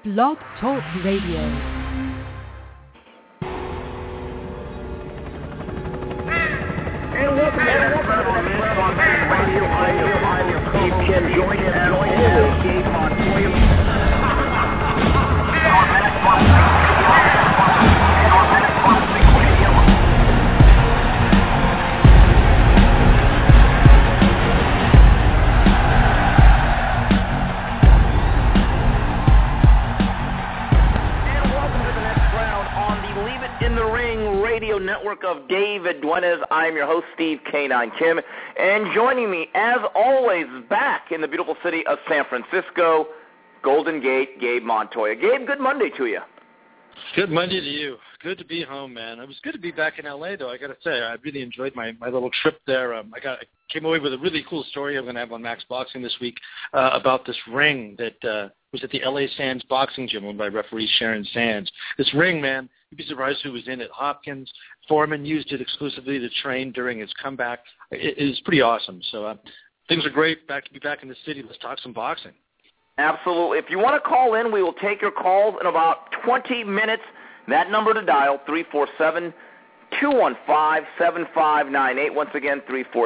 Blog Talk Radio. And welcome to you can join in as always, Gabe Montoya. Network of David Duenas. I'm your host, Steve K9 Kim, and joining me, as always, back in the beautiful city of San Francisco, Golden Gate, Gabe Montoya. Gabe, good Monday to you. Good Monday to you. Good to be home, man. It was good to be back in L.A., though, I got to say. I really enjoyed my little trip there. I came away with a really cool story I'm going to have on Max Boxing this week about this ring that was at the L.A. Sands Boxing Gym owned by referee Sharon Sands. This ring, man, you'd be surprised who was in it. Hopkins. Foreman used it exclusively to train during his comeback. It is pretty awesome. So things are great. Back to be back in the city. Let's talk some boxing. Absolutely. If you want to call in, we will take your calls in about 20 minutes. That number to dial, 347-215-7598. Once again,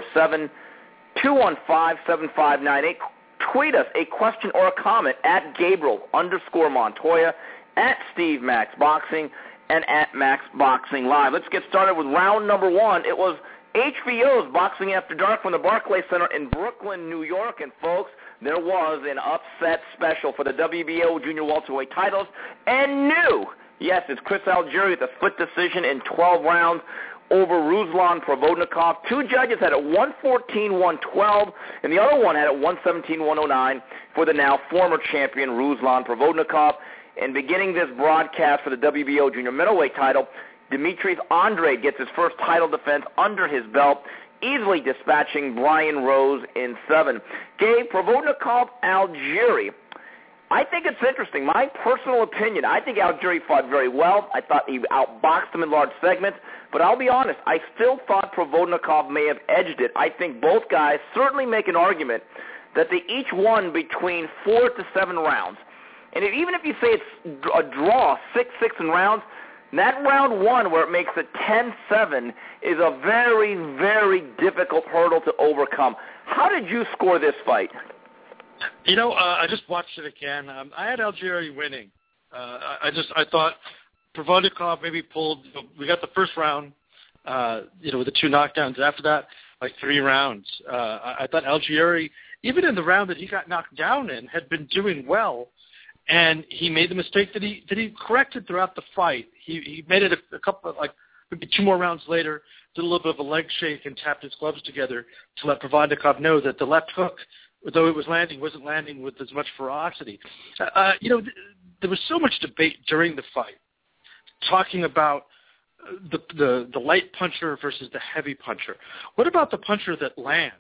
347-215-7598. Tweet us a question or a comment at Gabriel_Montoya, at Steve Max Boxing, and at Max Boxing Live. Let's get started with round number one. It was HBO's Boxing After Dark from the Barclays Center in Brooklyn, New York. And, folks, there was an upset special for the WBO junior welterweight titles. And yes, it's Chris Algieri with a split decision in 12 rounds over Ruslan Provodnikov. Two judges had it 114-112, and the other one had it 117-109 for the now former champion Ruslan Provodnikov. And beginning this broadcast for the WBO junior middleweight title, Demetrius Andrade gets his first title defense under his belt, easily dispatching Brian Rose in 7. Gabe, Provodnikov, Algieri. I think it's interesting. My personal opinion, I think Algieri fought very well. I thought he outboxed him in large segments. But I'll be honest, I still thought Provodnikov may have edged it. I think both guys certainly make an argument that they each won between 4 to 7 rounds. And even if you say it's a draw, 6-6 in rounds, that round one where it makes it 10-7 is a very, very difficult hurdle to overcome. How did you score this fight? I just watched it again. I had Algieri winning. I thought Provodnikov maybe pulled. We got the first round, with the 2 knockdowns. After that, like 3 rounds. I thought Algieri, even in the round that he got knocked down in, had been doing well. And he made the mistake that he corrected throughout the fight. He made it a couple of, maybe 2 more rounds later, did a little bit of a leg shake and tapped his gloves together to let Provodnikov know that the left hook, though it was landing, wasn't landing with as much ferocity. There was so much debate during the fight talking about the light puncher versus the heavy puncher. What about the puncher that lands?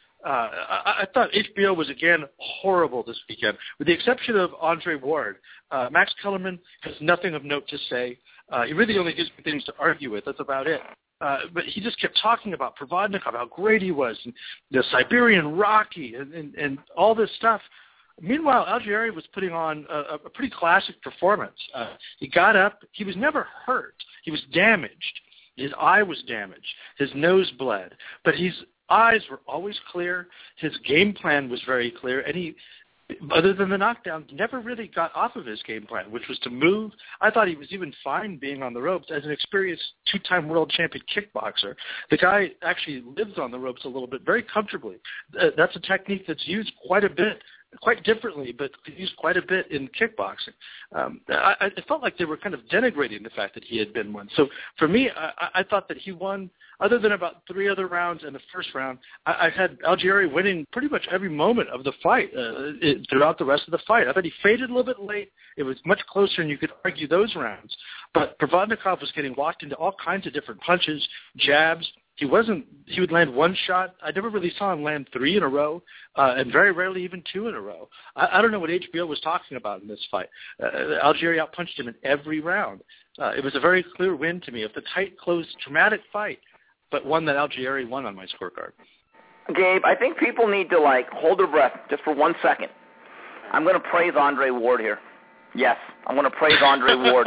I thought HBO was, again, horrible this weekend, with the exception of Andre Ward. Max Kellerman has nothing of note to say. He really only gives me things to argue with. That's about it. But he just kept talking about Provodnikov, how great he was, and the Siberian Rocky, and all this stuff. Meanwhile, Algieri was putting on a pretty classic performance. He got up. He was never hurt. He was damaged. His eye was damaged. His nose bled. But his eyes were always clear. His game plan was very clear. And he, other than the knockdown, never really got off of his game plan, which was to move. I thought he was even fine being on the ropes. As an experienced 2-time world champion kickboxer, the guy actually lives on the ropes a little bit, very comfortably. That's a technique that's used quite a bit, quite differently, but used quite a bit in kickboxing. I felt like they were kind of denigrating the fact that he had been one. So for me, I thought that he won, other than about 3 other rounds in the first round. I had Algieri winning pretty much every moment of the fight throughout the rest of the fight. I thought he faded a little bit late. It was much closer, and you could argue those rounds. But Provodnikov was getting locked into all kinds of different punches, jabs. He would land 1 shot. I never really saw him land 3 in a row, and very rarely even 2 in a row. I don't know what HBO was talking about in this fight. Algieri outpunched him in every round. It was a very clear win to me. It was a tight, close, dramatic fight, but one that Algieri won on my scorecard. Gabe, I think people need to, hold their breath just for 1 second. I'm going to praise Andre Ward here. Yes, I want to praise Andre Ward.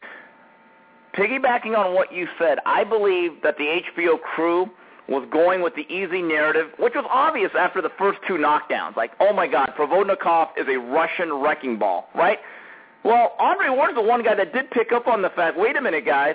Piggybacking on what you said, I believe that the HBO crew was going with the easy narrative, which was obvious after the first two knockdowns. Like, oh my God, Provodnikov is a Russian wrecking ball, right? Well, Andre Ward's the one guy that did pick up on the fact, wait a minute, guys,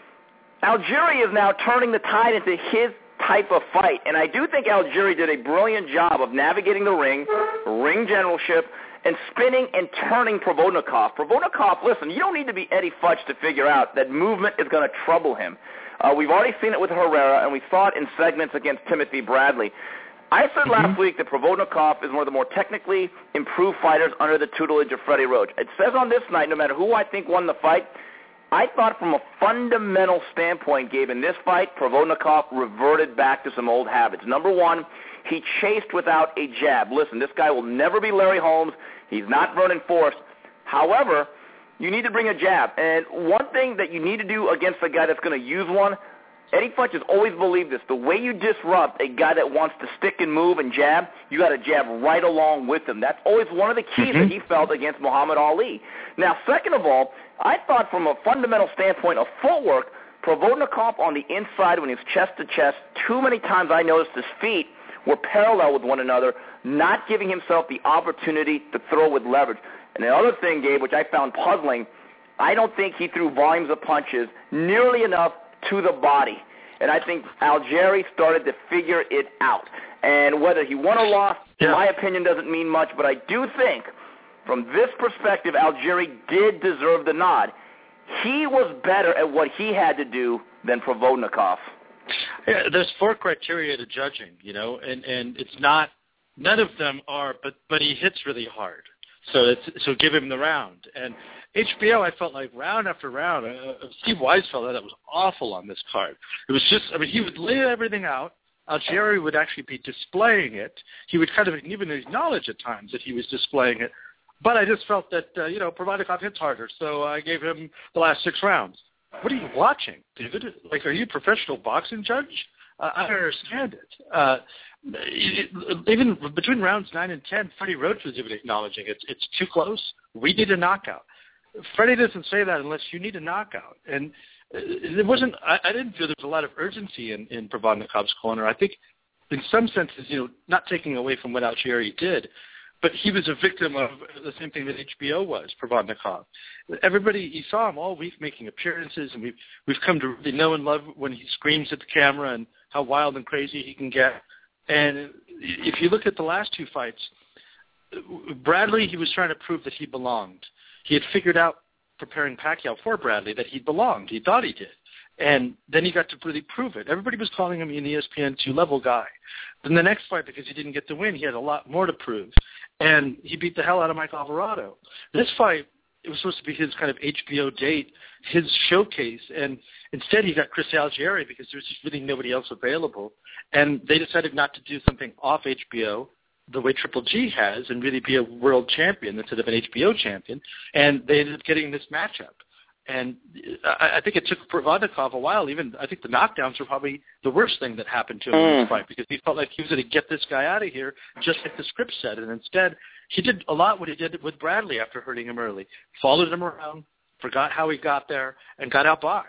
Algieri is now turning the tide into his type of fight, and I do think Algieri did a brilliant job of navigating the ring generalship, and spinning and turning Provodnikov. Provodnikov, listen, you don't need to be Eddie Futch to figure out that movement is going to trouble him. We've already seen it with Herrera, and we saw it in segments against Timothy Bradley. I said last week that Provodnikov is one of the more technically improved fighters under the tutelage of Freddie Roach. It says on this night, no matter who I think won the fight, I thought from a fundamental standpoint, Gabe, in this fight, Provodnikov reverted back to some old habits. Number one, he chased without a jab. Listen, this guy will never be Larry Holmes. He's not Vernon Forrest. However, you need to bring a jab. And one thing that you need to do against a guy that's going to use one, Eddie Futch has always believed this. The way you disrupt a guy that wants to stick and move and jab, you got to jab right along with him. That's always one of the keys that he felt against Muhammad Ali. Now, second of all, I thought from a fundamental standpoint of footwork, Provodnikov on the inside when he was chest to chest, too many times I noticed his feet were parallel with one another, not giving himself the opportunity to throw with leverage. And the other thing, Gabe, which I found puzzling, I don't think he threw volumes of punches nearly enough to the body. And I think Algieri started to figure it out. And whether he won or lost, in my opinion, doesn't mean much. But I do think, from this perspective, Algieri did deserve the nod. He was better at what he had to do than Provodnikov. Yeah, there's 4 criteria to judging, and it's not, none of them are, but he hits really hard. So give him the round. And HBO, I felt like round after round, Steve Wise felt that was awful on this card. It was just, he would lay everything out. Algieri would actually be displaying it. He would kind of even acknowledge at times that he was displaying it. But I just felt that, Provodnikov hits harder, so I gave him the last 6 rounds. What are you watching, dude? Like, are you a professional boxing judge? I don't understand it. Even between rounds 9 and 10, Freddie Roach was even acknowledging it's too close. We need a knockout. Freddie doesn't say that unless you need a knockout. And it wasn't. I didn't feel there was a lot of urgency in Provodnikov's corner. I think, in some senses, not taking away from what Algieri did, but he was a victim of the same thing that HBO was, Provodnikov. Everybody, you saw him all week making appearances, and we've come to really know and love when he screams at the camera and how wild and crazy he can get. And if you look at the last 2 fights, Bradley, he was trying to prove that he belonged. He had figured out, preparing Pacquiao for Bradley, that he belonged. He thought he did. And then he got to really prove it. Everybody was calling him an ESPN 2-level guy. Then the next fight, because he didn't get the win, he had a lot more to prove. And he beat the hell out of Mike Alvarado. This fight, it was supposed to be his kind of HBO date, his showcase. And instead he got Chris Algieri because there was just really nobody else available. And they decided not to do something off HBO the way Triple G has and really be a world champion instead of an HBO champion. And they ended up getting this matchup. And I think it took Provodnikov a while. Even I think the knockdowns were probably the worst thing that happened to him in this fight because he felt like he was going to get this guy out of here just like the script said. And instead, he did a lot what he did with Bradley after hurting him early. Followed him around, forgot how he got there, and got outboxed.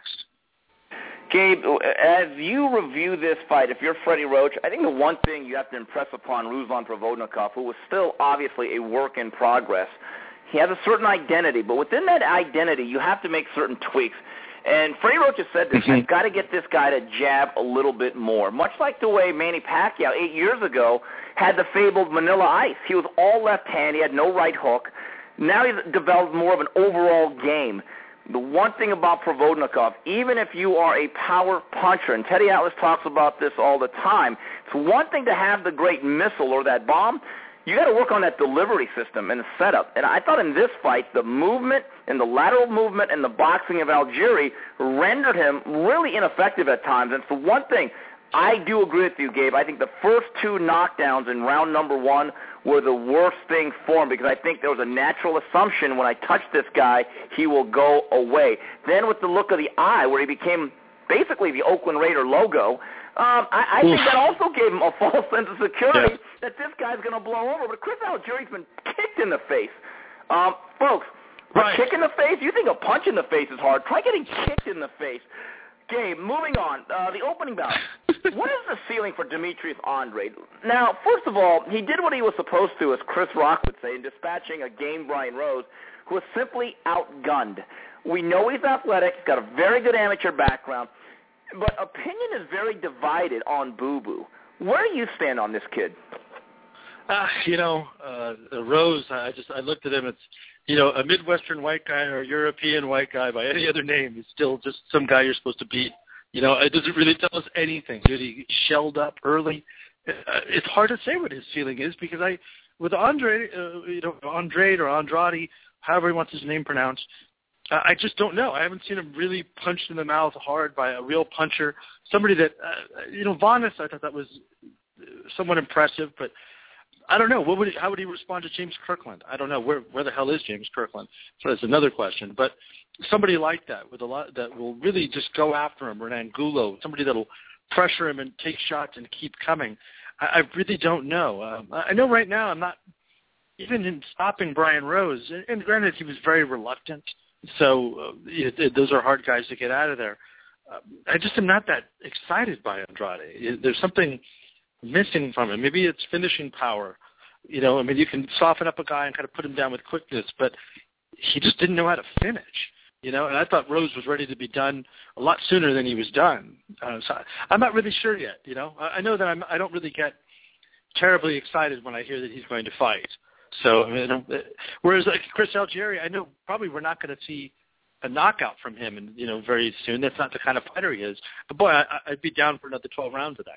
Gabe, as you review this fight, if you're Freddie Roach, I think the one thing you have to impress upon Ruslan Provodnikov, who was still obviously a work in progress, he has a certain identity, but within that identity, you have to make certain tweaks. And Freddie Roach has said this, you've got to get this guy to jab a little bit more, much like the way Manny Pacquiao 8 years ago had the fabled Manila Ice. He was all left hand. He had no right hook. Now he's developed more of an overall game. The one thing about Provodnikov, even if you are a power puncher, and Teddy Atlas talks about this all the time, it's one thing to have the great missile or that bomb. You got to work on that delivery system and the setup. And I thought in this fight, the movement and the lateral movement and the boxing of Algieri rendered him really ineffective at times. And for one thing, I do agree with you, Gabe. I think the first 2 knockdowns in round number 1 were the worst thing for him because I think there was a natural assumption when I touch this guy, he will go away. Then with the look of the eye where he became basically the Oakland Raider logo, I think that also gave him a false sense of security that this guy's going to blow over. But Chris Algieri's been kicked in the face. Folks, A kick in the face? You think a punch in the face is hard. Try getting kicked in the face. Gabe, moving on. The opening bout. What is the ceiling for Demetrius Andrade? Now, first of all, he did what he was supposed to, as Chris Rock would say, in dispatching a game Brian Rose, who was simply outgunned. We know he's athletic. He's got a very good amateur background. But opinion is very divided on Boo Boo. Where do you stand on this kid? Rose, I looked at him. It's, a Midwestern white guy or a European white guy by any other name. He's still just some guy you're supposed to beat. It doesn't really tell us anything. Did he shelled up early? It's hard to say what his feeling is because with Andrade or Andrade, however he wants his name pronounced, I just don't know. I haven't seen him really punched in the mouth hard by a real puncher. Somebody that, Vanes, I thought that was somewhat impressive, but I don't know. How would he respond to James Kirkland? I don't know. Where the hell is James Kirkland? So that's another question. But somebody like that with a lot that will really just go after him, Renan Gulo, somebody that'll pressure him and take shots and keep coming. I really don't know. I know right now I'm not even in stopping Brian Rose. And granted, he was very reluctant. So those are hard guys to get out of there. I just am not that excited by Andrade. There's something missing from him. Maybe it's finishing power. You can soften up a guy and kind of put him down with quickness, but he just didn't know how to finish. And I thought Rose was ready to be done a lot sooner than he was done. So I'm not really sure yet. I know that I don't really get terribly excited when I hear that he's going to fight. So, whereas like Chris Algieri, I know probably we're not going to see a knockout from him, and very soon. That's not the kind of fighter he is. But boy, I'd be down for another 12 rounds of that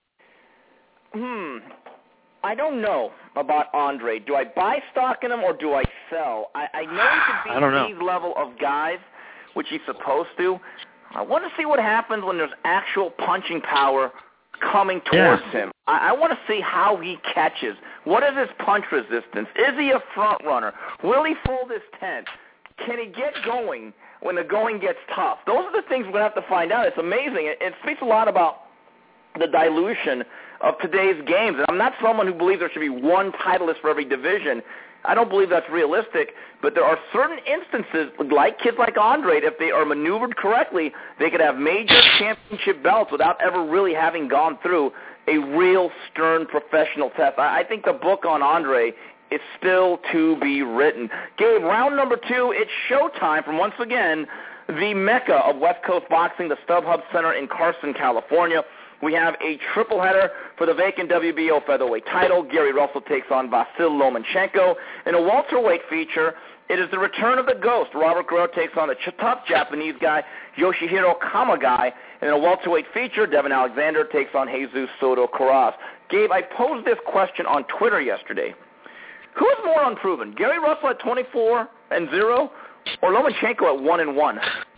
guy. I don't know about Andre. Do I buy stock in him or do I sell? I know he can beat these level of guys, which he's supposed to. I want to see what happens when there's actual punching power coming towards him. I want to see how he catches. What is his punch resistance? Is he a front runner? Will he fold his tent? Can he get going when the going gets tough? Those are the things we're going to have to find out. It's amazing. It speaks a lot about the dilution of today's games. And I'm not someone who believes there should be one titleist for every division. I don't believe that's realistic, but there are certain instances, like kids like Andre, if they are maneuvered correctly, they could have major championship belts without ever really having gone through a real stern professional test. I think the book on Andre is still to be written. Gabe, round number 2, it's showtime from, once again, the mecca of West Coast boxing, the StubHub Center in Carson, California. We have a triple header for the vacant WBO featherweight title. Gary Russell takes on Vasyl Lomachenko. In a welterweight feature, it is the return of the ghost. Robert Guerrero takes on the tough Japanese guy, Yoshihiro Kamagai. And in a welterweight feature, Devin Alexander takes on Jesus Soto Caraz. Gabe, I posed this question on Twitter yesterday. Who is more unproven, Gary Russell at 24-0 or Lomachenko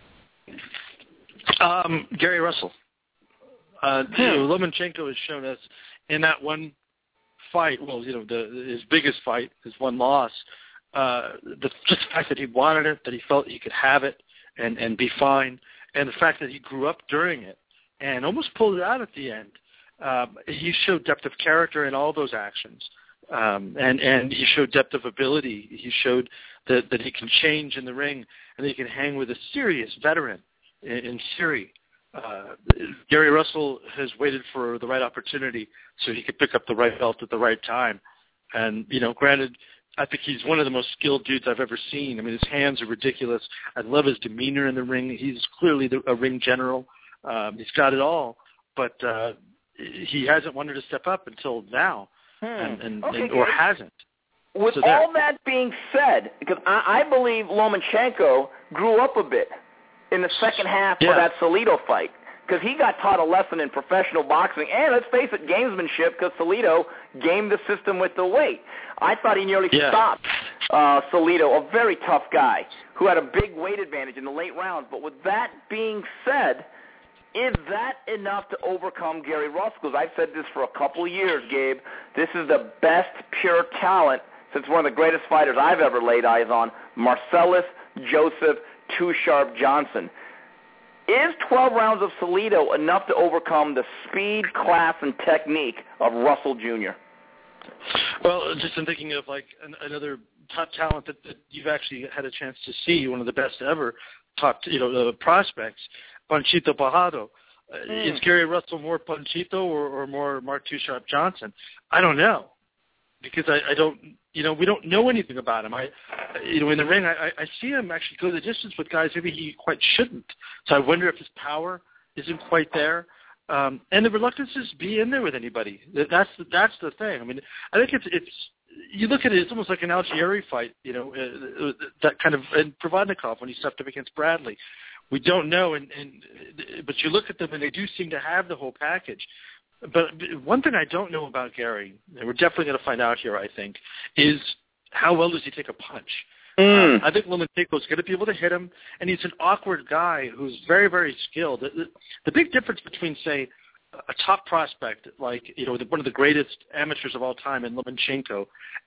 at 1-1? Gary Russell. Lomachenko has shown us in that one fight, his biggest fight, his one loss, just the fact that he wanted it, that he felt he could have it and be fine, and the fact that he grew up during it and almost pulled it out at the end. He showed depth of character in all those actions, and he showed depth of ability. He showed that he can change in the ring and that he can hang with a serious veteran in Siri. Gary Russell has waited for the right opportunity so he could pick up the right belt at the right time. And, granted, I think he's one of the most skilled dudes I've ever seen. I mean, his hands are ridiculous. I love his demeanor in the ring. He's clearly a ring general. He's got it all. But he hasn't wanted to step up until now, or hasn't. With all that being said, because I believe Lomachenko grew up a bit in the second half of that Salido fight, because he got taught a lesson in professional boxing, and let's face it, gamesmanship, because Salido gamed the system with the weight. I thought he nearly stopped Salido, a very tough guy, who had a big weight advantage in the late rounds. But with that being said, is that enough to overcome Gary Russell? Because I've said this for a couple of years, Gabe. This is the best pure talent since one of the greatest fighters I've ever laid eyes on, Marcellus Joseph Too Sharp Johnson. Is 12 rounds of Salido enough to overcome the speed, class, and technique of Russell Jr.? Well, just in thinking of like another top talent that you've actually had a chance to see, one of the best ever top prospects, Panchito Pajado. Is Gary Russell more Panchito or more Mark Too Sharp Johnson? I don't know, because I don't, we don't know anything about him. In the ring, I see him actually go the distance with guys maybe he quite shouldn't. So I wonder if his power isn't quite there. And the reluctance is be in there with anybody. That's the thing. I mean, I think it's you look at it, it's almost like an Algieri fight, that kind of, and Provodnikov when he stepped up against Bradley. We don't know, but you look at them and they do seem to have the whole package. But one thing I don't know about Gary, and we're definitely going to find out here, I think, is how well does he take a punch? I think Lomachenko's going to be able to hit him, and he's an awkward guy who's very, very skilled. The big difference between, say, a top prospect like one of the greatest amateurs of all time in Lomachenko,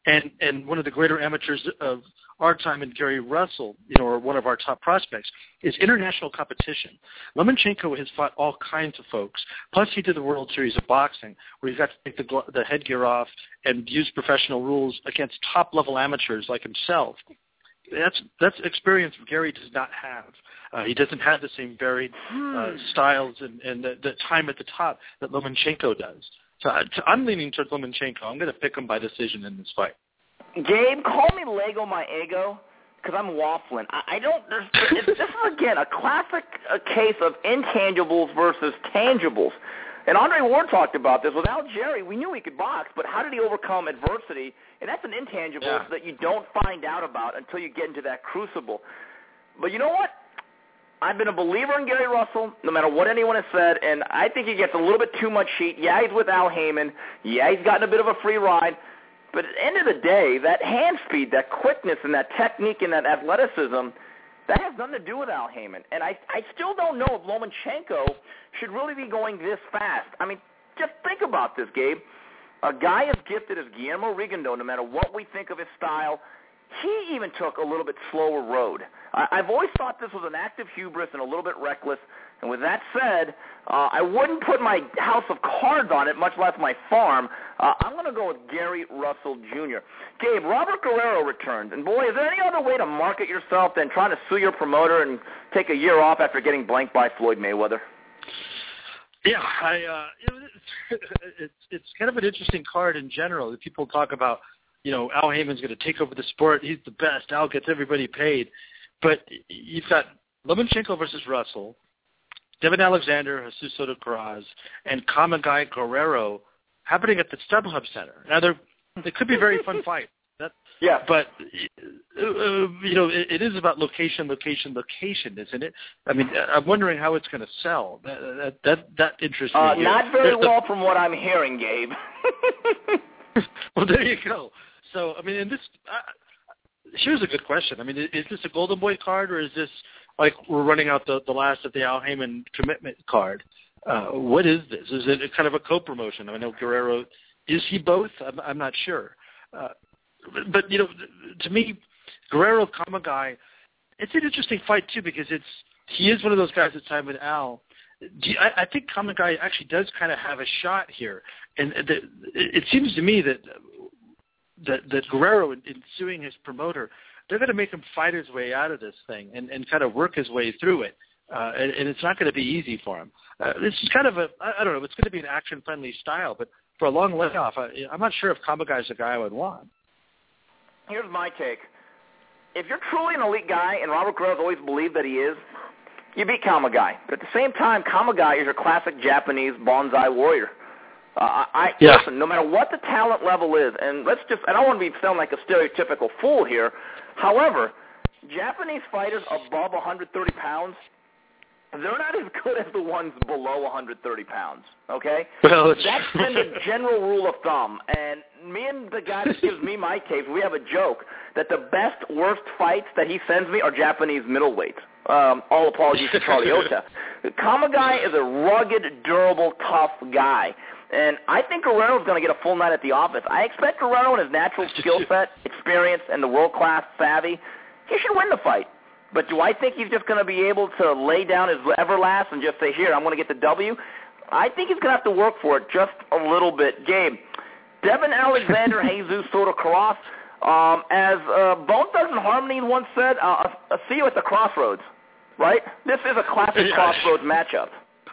and one of the greater amateurs of our time in Gary Russell, or one of our top prospects, is international competition. Lomachenko has fought all kinds of folks. Plus, he did the World Series of Boxing, where he got to take the headgear off and use professional rules against top-level amateurs like himself. That's experience Gary does not have. He doesn't have the same varied styles and the time at the top that Lomachenko does. So I'm leaning towards Lomachenko. I'm going to pick him by decision in this fight. Gabe, call me Lego my ego, because I'm waffling. I don't. This is again a classic case of intangibles versus tangibles. And Andre Ward talked about this. Without Jerry, we knew he could box, but how did he overcome adversity? And that's an intangible that you don't find out about until you get into that crucible. But you know what? I've been a believer in Gary Russell, no matter what anyone has said, and I think he gets a little bit too much heat. Yeah, he's with Al Heyman. Yeah, he's gotten a bit of a free ride. But at the end of the day, that hand speed, that quickness, and that technique and that athleticism, that has nothing to do with Al Heyman. And I still don't know if Lomachenko should really be going this fast. I mean, just think about this, Gabe. A guy as gifted as Guillermo Rigondeaux, no matter what we think of his style, he even took a little bit slower road. I've always thought this was an act of hubris and a little bit reckless. And with that said, I wouldn't put my house of cards on it, much less my farm. I'm going to go with Gary Russell Jr. Gabe, Robert Guerrero returns. And, boy, is there any other way to market yourself than trying to sue your promoter and take a year off after getting blanked by Floyd Mayweather? Yeah, it's kind of an interesting card in general. People talk about, Al Heyman's going to take over the sport. He's the best. Al gets everybody paid. But you've got Lomachenko versus Russell, Devin Alexander, Jesus Soto Karass, and Kamagai Guerrero happening at the StubHub Center. Now, they could be a very fun fight. Yeah. But, it is about location, isn't it? I mean, I'm wondering how it's going to sell. That interests me. Not very well from what I'm hearing, Gabe. Well, there you go. So, I mean, here's a good question. I mean, is this a Golden Boy card, or is this like we're running out the last of the Al Heyman commitment card? What is this? Is it kind of a co-promotion? I know Guerrero, is he both? I'm not sure. But to me, Guerrero Kamagai, it's an interesting fight too, because he is one of those guys that's signed with Al. I think Kamagai actually does kind of have a shot here, and it seems to me that Guerrero, in suing his promoter, they're going to make him fight his way out of this thing and kind of work his way through it. And it's not going to be easy for him. This is kind of I don't know, it's going to be an action-friendly style, but for a long layoff, I'm not sure if Kamagai's the guy I would want. Here's my take. If you're truly an elite guy, and Robert Guerrero's always believed that he is, you beat Kamagai. But at the same time, Kamagai is your classic Japanese bonsai warrior. Listen, no matter what the talent level is, and I don't want to sound like a stereotypical fool here. However, Japanese fighters above 130 pounds, they're not as good as the ones below 130 pounds, okay? Well, that's been the general rule of thumb. And me and the guy that gives me my case, we have a joke that the best, worst fights that he sends me are Japanese middleweights. All apologies to Charlie Ota. Kamagai is a rugged, durable, tough guy. And I think Guerrero's going to get a full night at the office. I expect Guerrero and his natural skill set, experience, and the world-class savvy, he should win the fight. But do I think he's just going to be able to lay down his everlast and just say, here, I'm going to get the W? I think he's going to have to work for it just a little bit. Gabe, Devin Alexander, Jesus Soto Karass, As Bone Thugs and Harmony once said, I'll see you at the crossroads, right? This is a classic crossroads matchup.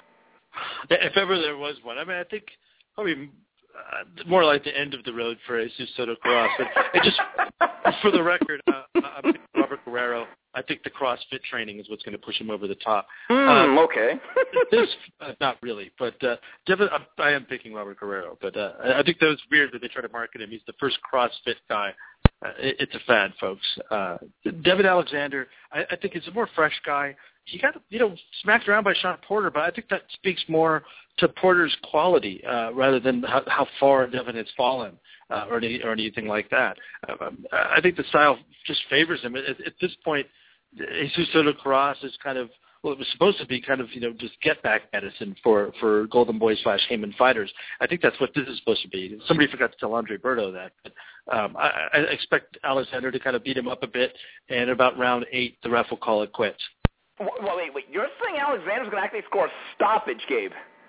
If ever there was one. I mean, I think probably more like the end of the road for Jesus Soto Karass. It just, for the record, I'm picking Robert Guerrero. I think the CrossFit training is what's going to push him over the top. Okay. Not really, but I am picking Robert Guerrero. But I think that was weird that they try to market him. He's the first CrossFit guy. It's a fad, folks. Devin Alexander, I think is a more fresh guy. He got, smacked around by Sean Porter, but I think that speaks more to Porter's quality rather than how far Devin has fallen or anything like that. I think the style just favors him. At this point, Jesus Soto Karass is kind of, well, it was supposed to be kind of, just get-back medicine for Golden Boy / Heyman fighters. I think that's what this is supposed to be. Somebody forgot to tell Andre Berto that. But I expect Alexander to kind of beat him up a bit, and about round 8, the ref will call it quits. Well, wait. You're saying Alexander's going to actually score a stoppage, Gabe?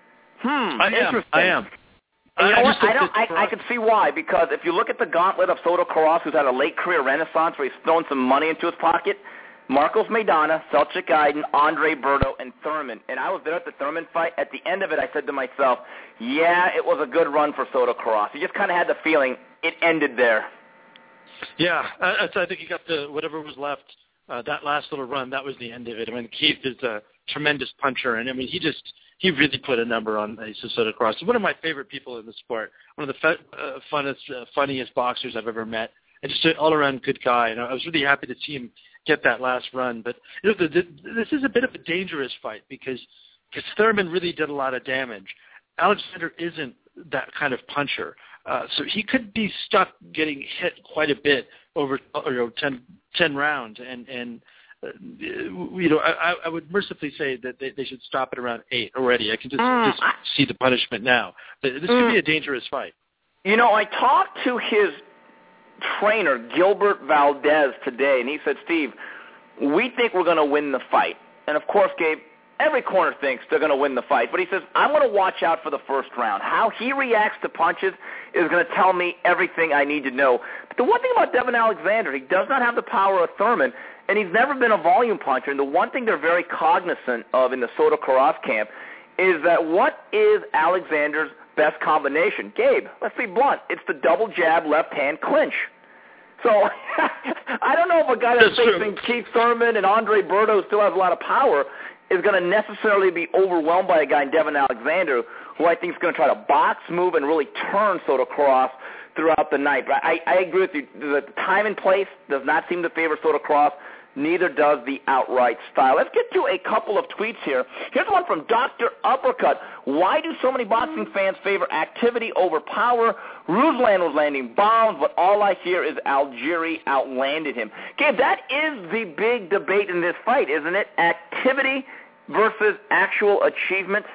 I am. And you know what? I can see why, because if you look at the gauntlet of Soto Karass, who's had a late career renaissance where he's thrown some money into his pocket, Marcos Maidana, Selchuk Aydin, Andre Berto, and Thurman. And I was there at the Thurman fight. At the end of it, I said to myself, yeah, it was a good run for Soto Karass. You just kind of had the feeling it ended there. Yeah, I think he got whatever was left. That last little run, that was the end of it. I mean, Keith is a tremendous puncher, and I mean, he really put a number on Jesus Soto Karass. He's one of my favorite people in the sport, one of the funniest boxers I've ever met, and just an all-around good guy. And I was really happy to see him get that last run. But this is a bit of a dangerous fight because Thurman really did a lot of damage. Alexander isn't that kind of puncher, so he could be stuck getting hit quite a bit over 10 rounds, and I would mercifully say that they should stop at around 8 already. I can just see the punishment now. But this could be a dangerous fight. I talked to his trainer, Gilbert Valdez, today, and he said, Steve, we think we're going to win the fight. And, of course, Gabe, every corner thinks they're going to win the fight, but he says, I'm going to watch out for the first round. How he reacts to punches is going to tell me everything I need to know. But the one thing about Devin Alexander, he does not have the power of Thurman, and he's never been a volume puncher. And the one thing they're very cognizant of in the Soto Karass camp is that what is Alexander's best combination? Gabe, let's be blunt. It's the double jab, left-hand clinch. So I don't know if a guy that's facing Keith Thurman and Andre Berto still has a lot of power is going to necessarily be overwhelmed by a guy in Devin Alexander, who I think is going to try to box, move, and really turn Soto Karass throughout the night. But I agree with you. The time and place does not seem to favor Soto Karass. Neither does the outright style. Let's get to a couple of tweets here. Here's one from Dr. Uppercut. Why do so many boxing fans favor activity over power? Ruslan was landing bombs, but all I hear is Algieri outlanded him. Gabe, that is the big debate in this fight, isn't it? Activity versus actual achievement?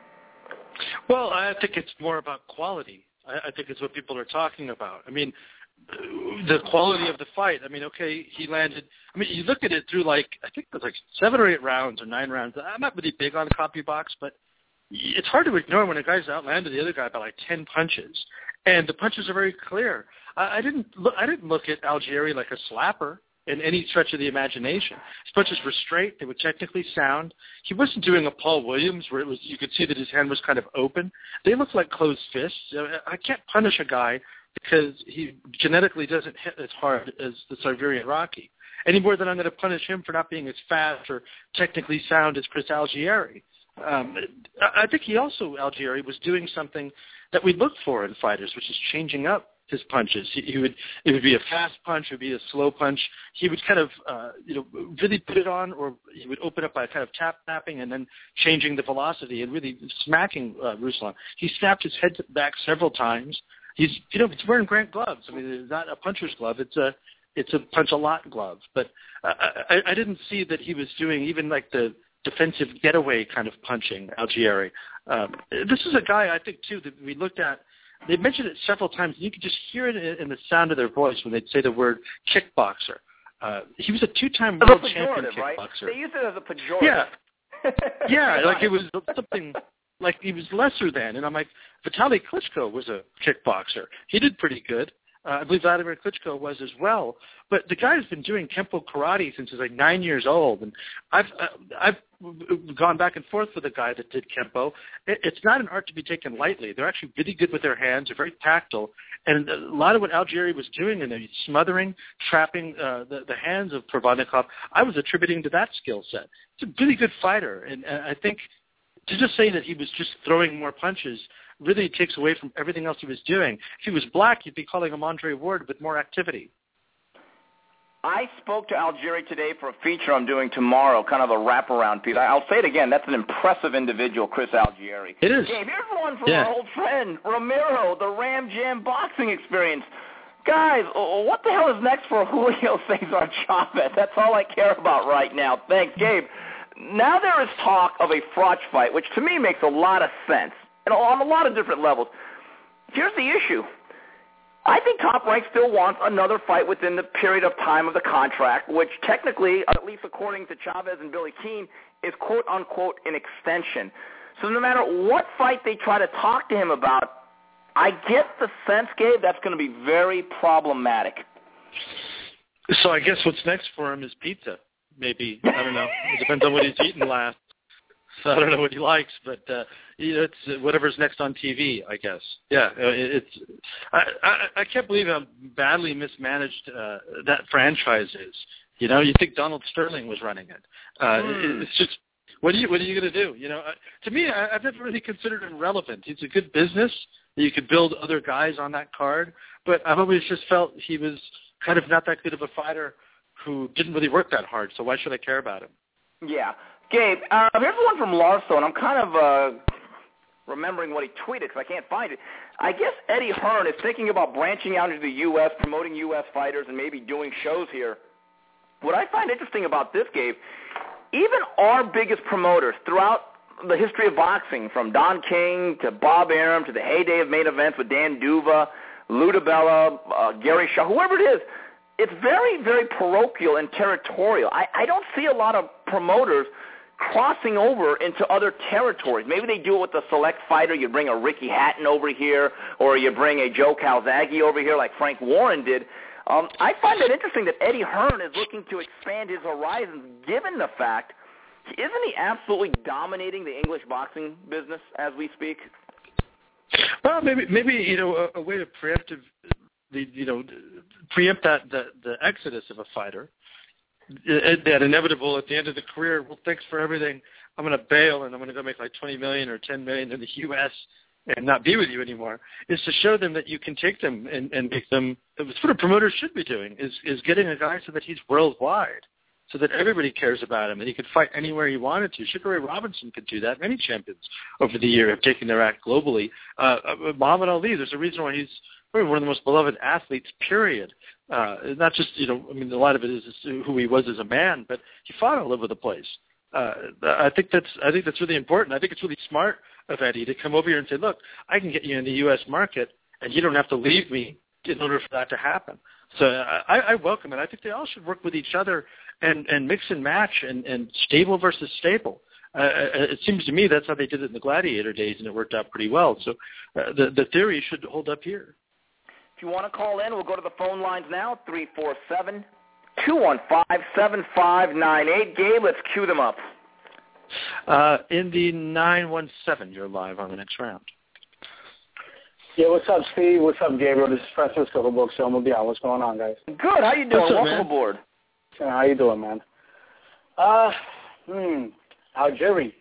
Well, I think it's more about quality. I think it's what people are talking about. I mean, the quality of the fight. I mean, okay, he landed. I mean, you look at it through I think it was 7 or 8 rounds or 9 rounds. I'm not really big on copy box, but it's hard to ignore when a guy's outlanded the other guy by 10 punches, and the punches are very clear. I didn't look at Algieri like a slapper in any stretch of the imagination. His punches were straight. They were technically sound. He wasn't doing a Paul Williams where you could see that his hand was kind of open. They looked like closed fists. I can't punish a guy because he genetically doesn't hit as hard as the Siberian Rocky, any more than I'm going to punish him for not being as fast or technically sound as Chris Algieri. I think Algieri was doing something that we look for in fighters, which is changing up his punches. It would be a fast punch, it would be a slow punch. He would kind of, really put it on, or he would open up by kind of tapping and then changing the velocity and really smacking Ruslan. He snapped his head back several times. He's wearing Grant gloves. I mean, it's not a puncher's glove. It's a punch-a-lot glove. But I didn't see that he was doing even the defensive getaway kind of punching, Algieri. This is a guy, I think, too, that we looked at. They mentioned it several times. You could just hear it in the sound of their voice when they'd say the word kickboxer. He was a 2-time world champion kickboxer. Right? They used it as a pejorative. Yeah, it was something like he was lesser than. And I'm like, Vitaly Klitschko was a kickboxer. He did pretty good. I believe Vladimir Klitschko was as well. But the guy's been doing Kempo karate since he was like 9 years old, and I've gone back and forth with a guy that did Kempo. It's not an art to be taken lightly. They're actually really good with their hands. They're very tactile, and a lot of what Algieri was doing and smothering, trapping the hands of Provodnikov, I was attributing to that skill set. He's a really good fighter, and I think to just say that he was just throwing more punches really takes away from everything else he was doing. If he was black, you'd be calling him Andre Ward with more activity. I spoke to Algieri today for a feature I'm doing tomorrow, kind of a wraparound piece. I'll say it again. That's an impressive individual, Chris Algieri. It is. Gabe, here's one from our old friend, Ramiro, the Ram Jam boxing experience. Guys, what the hell is next for Julio Cesar Chavez? That's all I care about right now. Thanks, Gabe. Now there is talk of a Froch fight, which to me makes a lot of sense, and on a lot of different levels. Here's the issue. I think Top Rank still wants another fight within the period of time of the contract, which technically, at least according to Chavez and Billy Keane, is quote-unquote an extension. So no matter what fight they try to talk to him about, I get the sense, Gabe, that's going to be very problematic. So I guess what's next for him is pizza, maybe. I don't know. It depends on what he's eaten last. So I don't know what he likes, but it's whatever's next on TV, I guess. Yeah, I can't believe how badly mismanaged that franchise is. You think Donald Sterling was running it. It's just what are you going to do? To me, I've never really considered him relevant. He's a good business. You could build other guys on that card, but I've always just felt he was kind of not that good of a fighter who didn't really work that hard. So why should I care about him? Yeah. Gabe, here's one from Larso, and I'm kind of remembering what he tweeted because I can't find it. I guess Eddie Hearn is thinking about branching out into the U.S., promoting U.S. fighters, and maybe doing shows here. What I find interesting about this, Gabe, even our biggest promoters throughout the history of boxing, from Don King to Bob Arum to the heyday of main events with Dan Duva, Lou DiBella, Gary Shaw, whoever it is, it's very, very parochial and territorial. I don't see a lot of promoters crossing over into other territories. Maybe they do it with a select fighter. You bring a Ricky Hatton over here, or you bring a Joe Calzaghe over here like Frank Warren did. I find it interesting that Eddie Hearn is looking to expand his horizons, given the fact, isn't he absolutely dominating the English boxing business as we speak? Well, maybe a way to preempt the exodus of a fighter. That inevitable at the end of the career, well, thanks for everything. I'm going to bail and I'm going to go make like $20 million or $10 million in the U.S. and not be with you anymore, is to show them that you can take them and make them. That's what a promoter should be doing, is getting a guy so that he's worldwide, so that everybody cares about him and he could fight anywhere he wanted to. Sugar Ray Robinson could do that. Many champions over the year have taken their act globally. Muhammad Ali, there's a reason why he's probably one of the most beloved athletes, period. Not just, a lot of it is who he was as a man, but he fought all over the place. I think that's really important. I think it's really smart of Eddie to come over here and say, look, I can get you in the U.S. market, and you don't have to leave me in order for that to happen. So I welcome it. I think they all should work with each other and mix and match and stable versus stable. It seems to me that's how they did it in the Gladiator days, and it worked out pretty well. So the theory should hold up here. If you want to call in, we'll go to the phone lines now, 347-215-7598. Gabe, let's cue them up. In the 917, you're live on the next round. Yeah, what's up, Steve? What's up, Gabriel? This is Francisco from Book Show. What's going on, guys? Good. How you doing? Welcome man? Aboard. How you doing, man? Algieri.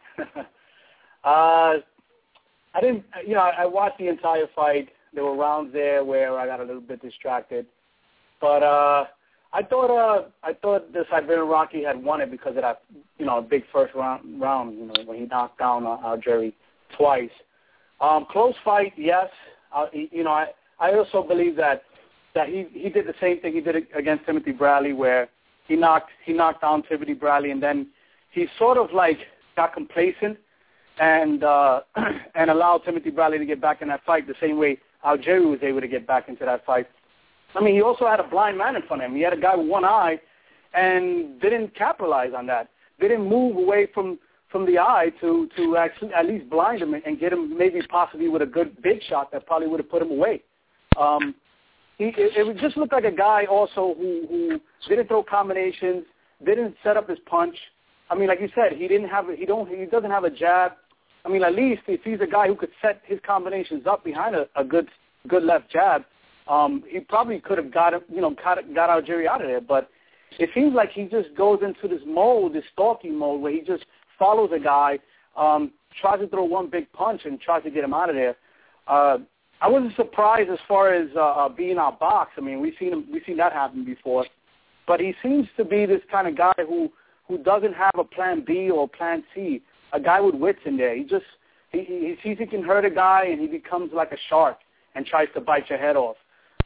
I watched the entire fight. There were rounds there where I got a little bit distracted, but I thought the Siberian Rocky had won it because of that, a big first round, when he knocked down Algieri twice. Close fight, yes. I also believe that he did the same thing he did against Timothy Bradley, where he knocked down Timothy Bradley, and then he sort of like got complacent and allowed Timothy Bradley to get back in that fight the same way Algieri was able to get back into that fight. He also had a blind man in front of him. He had a guy with one eye and didn't capitalize on that. Didn't move away from the eye to actually at least blind him and get him maybe possibly with a good big shot that probably would have put him away. it just looked like a guy also who didn't throw combinations, didn't set up his punch. I mean, like you said, he doesn't have a jab. I mean, at least if he's a guy who could set his combinations up behind a good left jab, he probably could have got Algieri out of there. But it seems like he just goes into this mode, this stalking mode, where he just follows a guy, tries to throw one big punch and tries to get him out of there. I wasn't surprised as far as being outboxed. I mean, we've seen that happen before. But he seems to be this kind of guy who doesn't have a plan B or plan C. A guy with wits in there. He sees he can hurt a guy and he becomes like a shark and tries to bite your head off.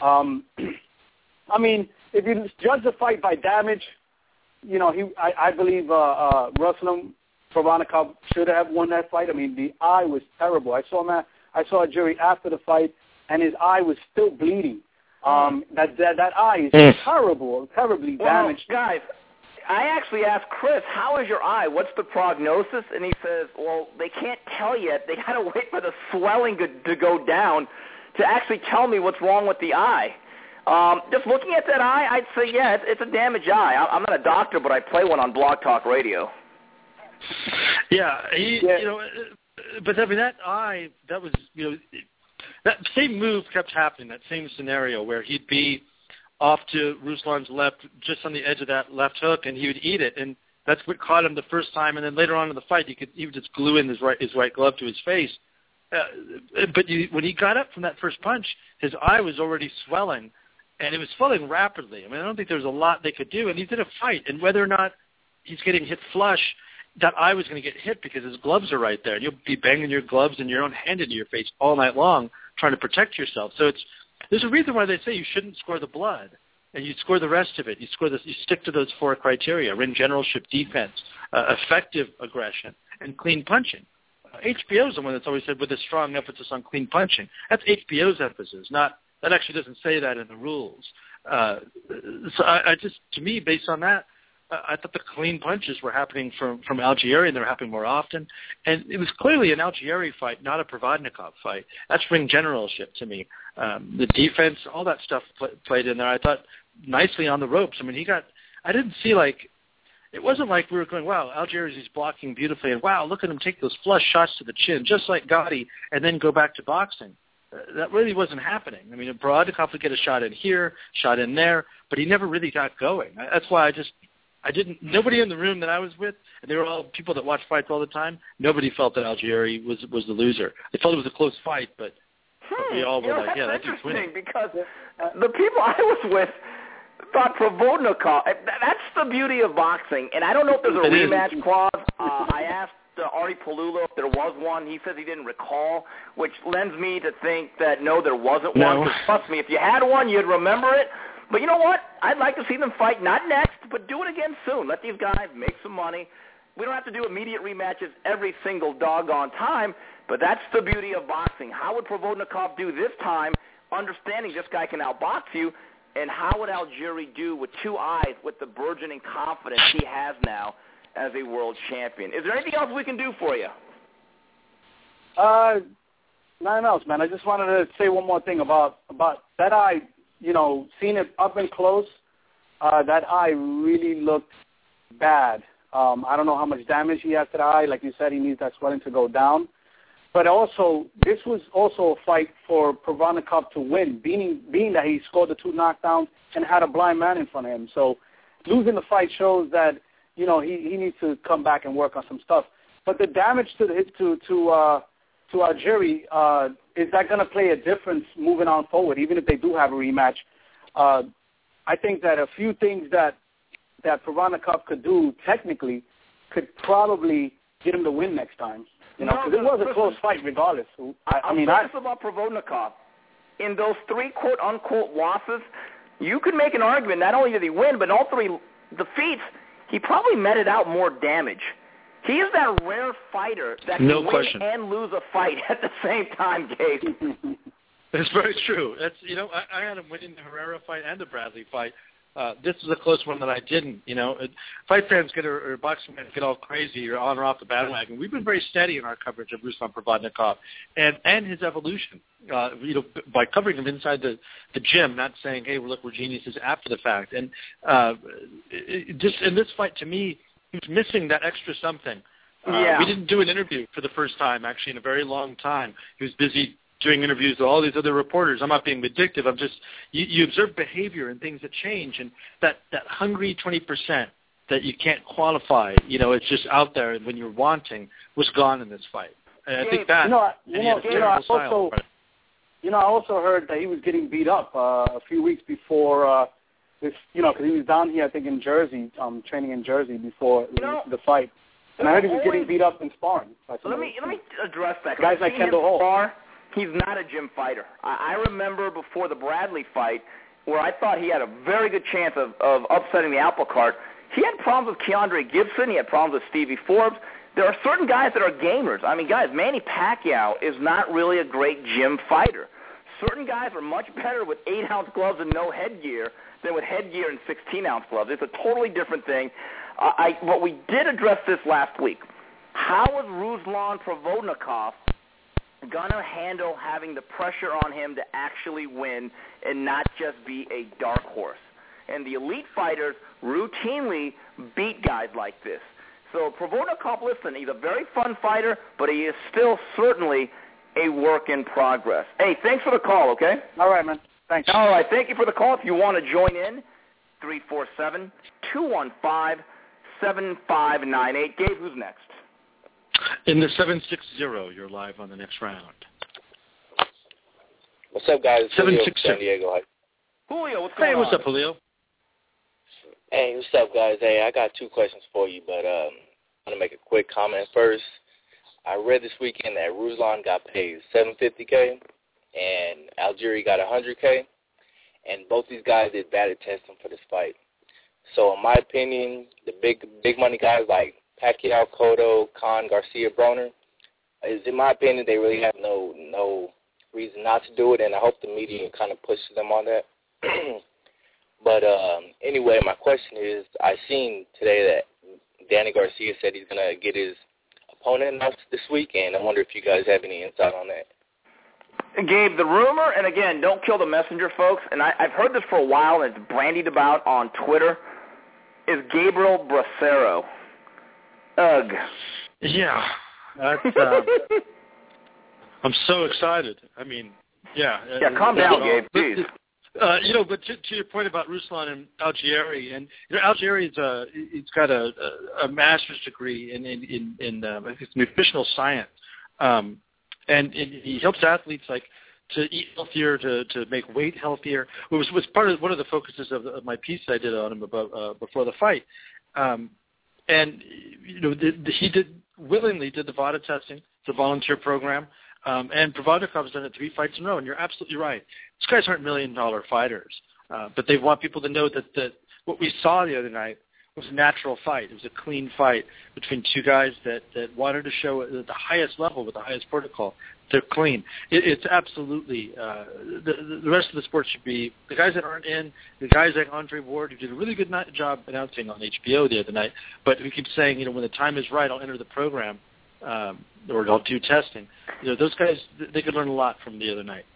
I mean, if you judge the fight by damage, I believe Ruslan Provodnikov should have won that fight. I mean, the eye was terrible. I saw Algieri after the fight, and his eye was still bleeding. That eye is terribly damaged. Guys, I actually asked Chris, how is your eye? What's the prognosis? And he says, well, they can't tell yet. They got to wait for the swelling to go down to actually tell me what's wrong with the eye. Just looking at that eye, I'd say, yeah, it's a damaged eye. I'm not a doctor, but I play one on Blog Talk Radio. Yeah, but I mean, that eye, that was, that same move kept happening, that same scenario where he'd be off to Ruslan's left, just on the edge of that left hook, and he would eat it, and that's what caught him the first time. And then later on in the fight, he would just glue in his right glove to his face. But when he got up from that first punch, his eye was already swelling, and it was swelling rapidly. I mean, I don't think there was a lot they could do. And he's in a fight, and whether or not he's getting hit flush, that eye was going to get hit because his gloves are right there. And you'll be banging your gloves and your own hand into your face all night long trying to protect yourself. So there's a reason why they say you shouldn't score the blood, and you score the rest of it. You stick to those 4 criteria: ring generalship, defense, effective aggression, and clean punching. HBO is the one that's always said with a strong emphasis on clean punching. That's HBO's emphasis. That actually doesn't say that in the rules. So I just, to me, based on that, I thought the clean punches were happening from Algieri, and they were happening more often. And it was clearly an Algieri fight, not a Provodnikov fight. That's ring generalship to me. The defense, all that stuff played in there. I thought nicely on the ropes. I mean, I didn't see it wasn't like we were going, wow, Algieri's blocking beautifully, and wow, look at him take those flush shots to the chin, just like Gotti, and then go back to boxing. That really wasn't happening. I mean, Provodnikov would get a shot in here, shot in there, but he never really got going. That's why nobody in the room that I was with, and they were all people that watch fights all the time, nobody felt that Algieri was the loser. They felt it was a close fight, but we all were like, yeah, that dude's winning. Because the people I was with thought Provodnikov, that's the beauty of boxing, and I don't know if there's a rematch clause. I asked Artie Palula if there was one. He says he didn't recall, which lends me to think that, no, there wasn't one. Because trust me, if you had one, you'd remember it. But you know what? I'd like to see them fight, not next, but do it again soon. Let these guys make some money. We don't have to do immediate rematches every single doggone time, but that's the beauty of boxing. How would Provodnikov do this time, understanding this guy can outbox you, and how would Algieri do with 2 eyes with the burgeoning confidence he has now as a world champion? Is there anything else we can do for you? Nothing else, man. I just wanted to say one more thing about that eye. Seeing it up and close, that eye really looked bad. I don't know how much damage he has to the eye. Like you said, he needs that swelling to go down. But also, this was also a fight for Provodnikov to win, being that he scored the 2 knockdowns and had a blind man in front of him. So losing the fight shows that, he needs to come back and work on some stuff. But the damage to Algieri, is that going to play a difference moving on forward, even if they do have a rematch? I think that a few things that Provodnikov could do technically could probably get him the win next time. Because it was a close fight regardless. I'm curious about Provodnikov. In those 3 quote-unquote losses, you could make an argument not only did he win, but in all 3 defeats, he probably meted out more damage. He is that rare fighter that can win and lose a fight at the same time, Gabe. That's very true. That's I had him winning the Herrera fight and the Bradley fight. This is a close one that I didn't. Fight fans or boxing fans get all crazy or on or off the bandwagon. We've been very steady in our coverage of Ruslan Provodnikov and his evolution. By covering him inside the gym, not saying, "Hey, look, we're geniuses" after the fact. And just in this fight, to me, he was missing that extra something. We didn't do an interview for the first time, actually, in a very long time. He was busy doing interviews with all these other reporters. I'm not being vindictive. I'm just, you observe behavior and things that change, and that hungry 20% that you can't quantify, it's just out there when you're wanting, was gone in this fight. And I think that, I also heard that he was getting beat up a few weeks before this, because he was down here, I think, in Jersey, training in Jersey before the fight. And I heard he was getting beat up in sparring. So let me address that. Guys like Kendall Holt. He's not a gym fighter. I remember before the Bradley fight where I thought he had a very good chance of upsetting the apple cart. He had problems with Keandre Gibson. He had problems with Stevie Forbes. There are certain guys that are gamers. I mean, guys, Manny Pacquiao is not really a great gym fighter. Certain guys are much better with 8-ounce gloves and no headgear than with headgear and 16-ounce gloves. It's a totally different thing. But we did address this last week. How is Ruslan Provodnikov going to handle having the pressure on him to actually win and not just be a dark horse? And the elite fighters routinely beat guys like this. So Provodnikov, listen, he's a very fun fighter, but he is still certainly a work in progress. Hey, thanks for the call, okay? All right, man. Thanks. All right, thank you for the call. If you want to join in, 347-215-7598. Gabe, who's next? In the 760, you're live on the next round. What's up, guys? 760. San Diego. Julio, what's going on? Hey, what's up, Julio? Hey, what's up, guys? Hey, I got two questions for you, but I'm going to make a quick comment first. I read this weekend that Ruslan got paid $750K and Algieri got $100K, and both these guys did battle testing for this fight. So, in my opinion, the big money guys like Pacquiao, Cotto, Khan, Garcia, Broner, in my opinion, they really have no reason not to do it, and I hope the media kind of pushes them on that. But anyway, my question is, I seen today that Danny Garcia said he's going to get his opponent announced this week, and I wonder if you guys have any insight on that. Gabe, the rumor, and again, don't kill the messenger, folks, and I've heard this for a while, and it's bandied about on Twitter, is Gabriel Bracero. Ugh. Yeah. That's, I'm so excited. I mean, yeah. Yeah, calm down, Gabe, please. But to your point about Ruslan and Algieri, and Algieri's he's got a master's degree in I think it's nutritional science, and he helps athletes to eat healthier, to make weight healthier. It was part of one of the focuses of my piece I did on him about before the fight, and he willingly did the VADA testing. It's a volunteer program. And Provodnikov's done it 3 fights in a row, and you're absolutely right. These guys aren't million-dollar fighters, but they want people to know that what we saw the other night was a natural fight. It was a clean fight between two guys that wanted to show at the highest level with the highest protocol. They're clean. It's absolutely the rest of the sport should be the guys that aren't in, the guys like Andre Ward, who did a really good job announcing on HBO the other night, but we keep saying, when the time is right, I'll enter the program. Or I'll do testing. Those guys, they could learn a lot from the other night.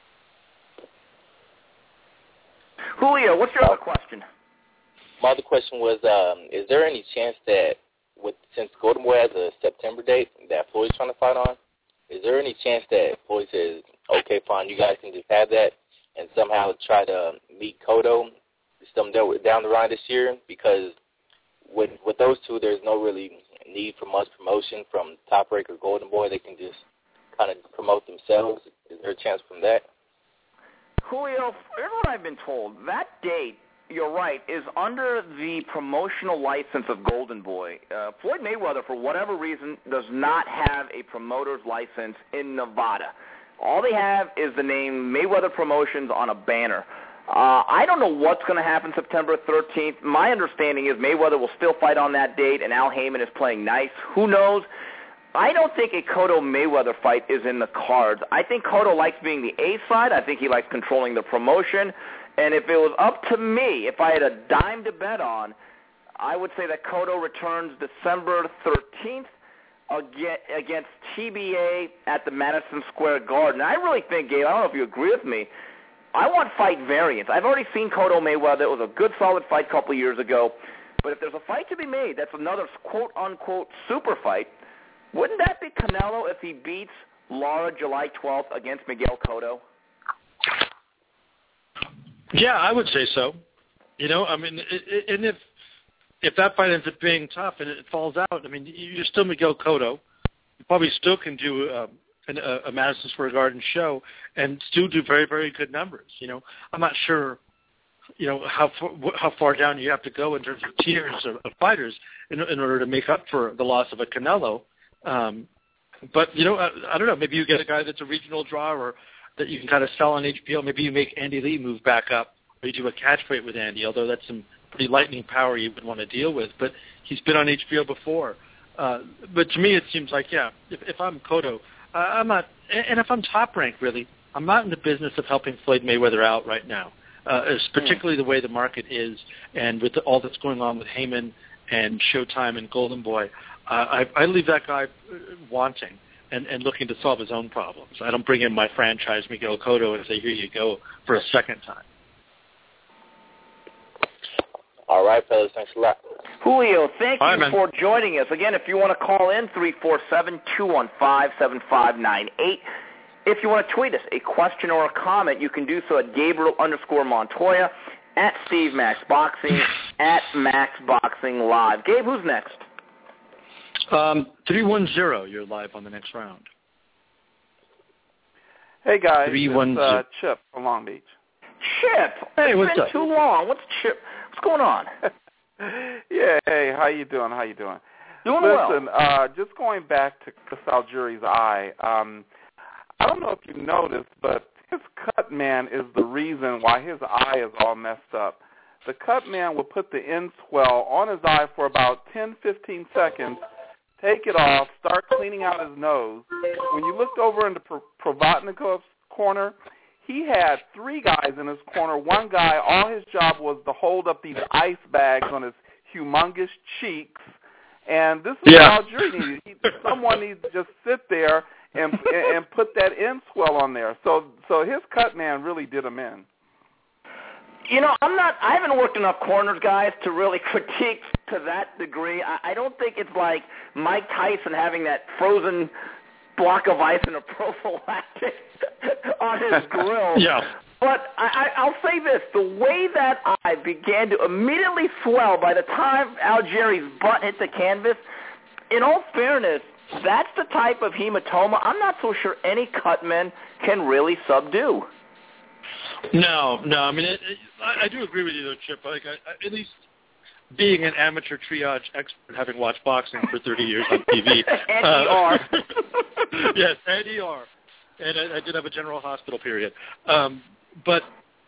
Julio, what's your other question? My other question was, is there any chance that, since Golden Boy has a September date that Floyd's trying to fight on, is there any chance that Floyd says, okay, fine, you guys can just have that and somehow try to meet Cotto down the line this year? Because with those two, there's no really need for much promotion from Top Rank or Golden Boy. They can just kind of promote themselves. Is there a chance from that? Julio, everyone I've been told, that date, you're right, is under the promotional license of Golden Boy. Floyd Mayweather, for whatever reason, does not have a promoter's license in Nevada. All they have is the name Mayweather Promotions on a banner. I don't know what's going to happen September 13th. My understanding is Mayweather will still fight on that date, and Al Heyman is playing nice. Who knows? I don't think a Cotto-Mayweather fight is in the cards. I think Cotto likes being the A side. I think he likes controlling the promotion. And if it was up to me, if I had a dime to bet on, I would say that Cotto returns December 13th against TBA at the Madison Square Garden. I really think, Gabe, I don't know if you agree with me, I want fight variance. I've already seen Cotto Mayweather. It was a good, solid fight a couple of years ago. But if there's a fight to be made, that's another quote-unquote super fight, wouldn't that be Canelo if he beats Lara July 12th against Miguel Cotto? Yeah, I would say so. You know, I mean, and if that fight ends up being tough and it falls out, I mean, you're still Miguel Cotto. You probably still can do a Madison Square Garden show and still do very, very good numbers. You know, I'm not sure, you know, how far down you have to go in terms of tiers of fighters in order to make up for the loss of a Canelo. But, you know, I don't know, maybe you get a guy that's a regional draw or that you can kind of sell on HBO. Maybe you make Andy Lee move back up, or you do a catch weight with Andy, although that's some pretty lightning power you would want to deal with. But he's been on HBO before. But to me, it seems like, yeah, if I'm Cotto, I'm not, and if I'm Top Rank, really, I'm not in the business of helping Floyd Mayweather out right now. It's particularly the way the market is, and with all that's going on with Heyman and Showtime and Golden Boy, I leave that guy wanting and looking to solve his own problems. I don't bring in my franchise Miguel Cotto and say, here you go, for a second time. All right, fellas. Thanks a lot. Julio, thank Hi, you man. for joining us. Again, if you want to call in, 347-215-7598. If you want to tweet us a question or a comment, you can do so at Gabriel_Montoya, at Steve Max Boxing, at Max Boxing Live. Gabe, who's next? 310, you're live on the next round. Hey, guys. 310. It's Chip from Long Beach. Chip. Hey, it's what's been up? too long. What's Chip? What's going on? Yeah, hey, how you doing? Doing Listen, well. just going back to Chris Algieri's eye, I don't know if you noticed, but his cut man is the reason why his eye is all messed up. The cut man would put the end swell on his eye for about 10, 15 seconds, take it off, start cleaning out his nose. When you looked over into Provodnikov's corner, he had three guys in his corner. One guy, all his job was to hold up these ice bags on his humongous cheeks. And this is what Algieri needed. Someone needs to just sit there and put that end swell on there. So his cut man really did him in. You know, I haven't worked enough corners, guys, to really critique to that degree. I don't think it's like Mike Tyson having that frozen block of ice and a prophylactic on his grill. Yeah. But I'll say this, the way that eye began to immediately swell by the time Algieri's butt hit the canvas, in all fairness, that's the type of hematoma I'm not so sure any cutman can really subdue. No. I mean, I do agree with you, though, Chip. Like, at least being an amateur triage expert, having watched boxing for 30 years on TV. And ER. Yes, and ER. And I did have a general hospital period. But,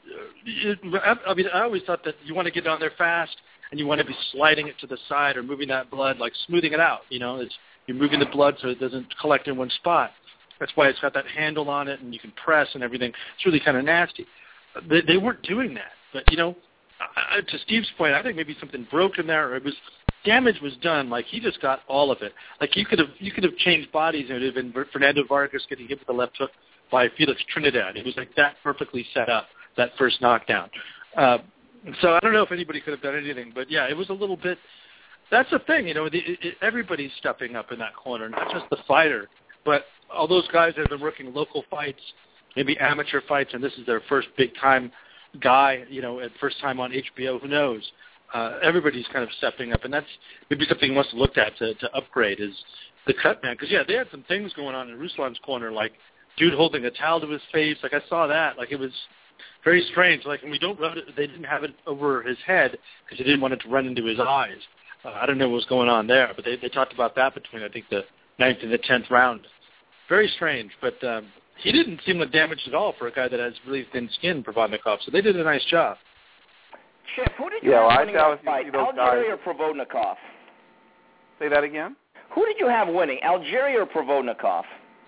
I mean, I always thought that you want to get down there fast, and you want to be sliding it to the side or moving that blood, like smoothing it out. You know, you're moving the blood so it doesn't collect in one spot. That's why it's got that handle on it, and you can press and everything. It's really kind of nasty. They weren't doing that. But, you know, to Steve's point, I think maybe something broke in there, or it was damage was done. Like, he just got all of it. Like, you could have changed bodies, and it would have been Fernando Vargas getting hit with the left hook by Felix Trinidad. It was like that perfectly set up, that first knockdown. So I don't know if anybody could have done anything, but yeah, it was a little bit. That's the thing, you know. Everybody's stepping up in that corner, not just the fighter, but all those guys that have been working local fights, maybe amateur fights, and this is their first big time guy, you know, at first time on HBO. Who knows? Everybody's kind of stepping up, and that's maybe something he wants to look at to upgrade is the cut man. Because yeah, they had some things going on in Ruslan's corner, like dude holding a towel to his face. Like I saw that. Like it was very strange. Like, and they didn't have it over his head because they didn't want it to run into his eyes. I don't know what was going on there, but they talked about that between, I think, the 9th and the 10th round. Very strange, but he didn't seem like damaged at all for a guy that has really thin skin, Provodnikov, so they did a nice job. Chip, who did you have winning that fight, Algieri or Provodnikov? Say that again? Who did you have winning, Algieri or Provodnikov?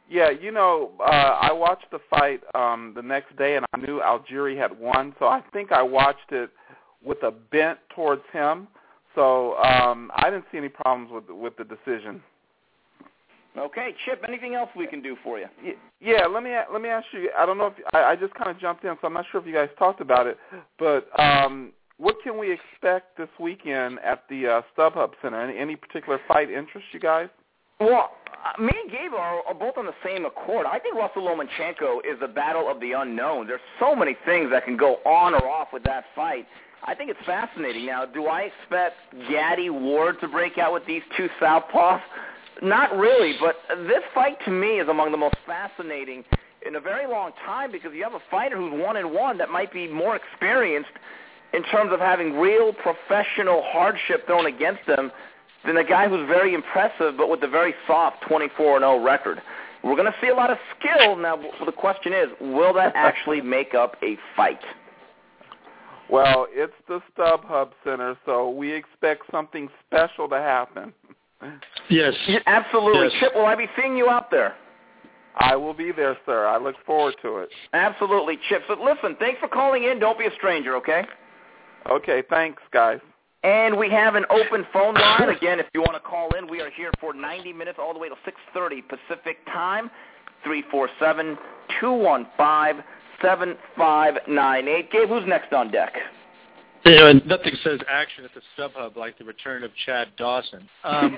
Yeah, I watched the fight the next day, and I knew Algieri had won, so I think I watched it with a bent towards him. So I didn't see any problems with the decision. Okay, Chip, anything else we can do for you? Yeah, let me ask you. I don't know if I just kind of jumped in, so I'm not sure if you guys talked about it. But what can we expect this weekend at the StubHub Center? Any particular fight interest you guys? Well, me and Gabe are both on the same accord. I think Russell Lomachenko is the battle of the unknown. There's so many things that can go on or off with that fight. I think it's fascinating. Now, do I expect Gatti Ward to break out with these two southpaws? Not really, but this fight to me is among the most fascinating in a very long time because you have a fighter who's 1-1 that might be more experienced in terms of having real professional hardship thrown against them than a guy who's very impressive but with a very soft 24-0 record. We're going to see a lot of skill. Now, the question is, will that actually make up a fight? Well, it's the StubHub Center, so we expect something special to happen. Yes. Absolutely. Yes. Chip, will I be seeing you out there? I will be there, sir. I look forward to it. Absolutely, Chip. So listen, thanks for calling in. Don't be a stranger, okay? Okay, thanks, guys. And we have an open phone line. Again, if you want to call in, we are here for 90 minutes all the way to 6:30 Pacific time, 347-215-7598. Gabe, who's next on deck? Nothing says action at the StubHub like the return of Chad Dawson.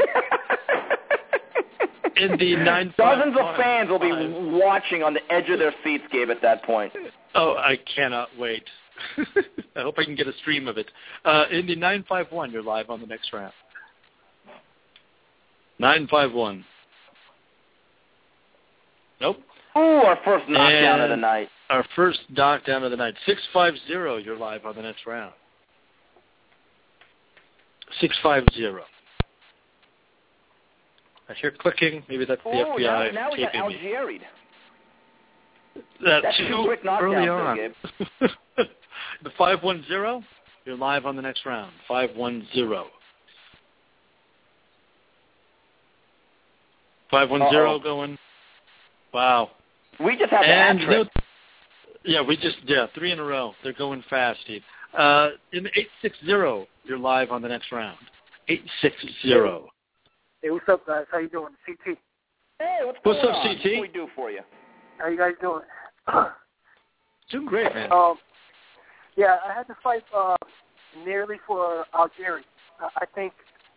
In the 951, dozens of fans will be watching on the edge of their seats, Gabe, at that point. Oh, I cannot wait. I hope I can get a stream of it. In the 951, you're live on the next round. 951. Nope. Ooh, our first knockdown of the night. Our first knockdown of the night. 650, you're live on the next round. 650. I hear clicking. Maybe that's the FBI now we got taping me. Algieri. That's two quick early knockdowns on. there, Gabe. The 510, you're live on the next round. 510. 510 going. Wow. We just have the hat-trick. Three in a row. They're going fast, Steve. In the 860, you're live on the next round. 860. Hey, what's up, guys? How you doing? CT. Hey, what's up, on? CT? What can we do for you? How you guys doing? Doing great, man. I had to fight nearly for Algieri. I think,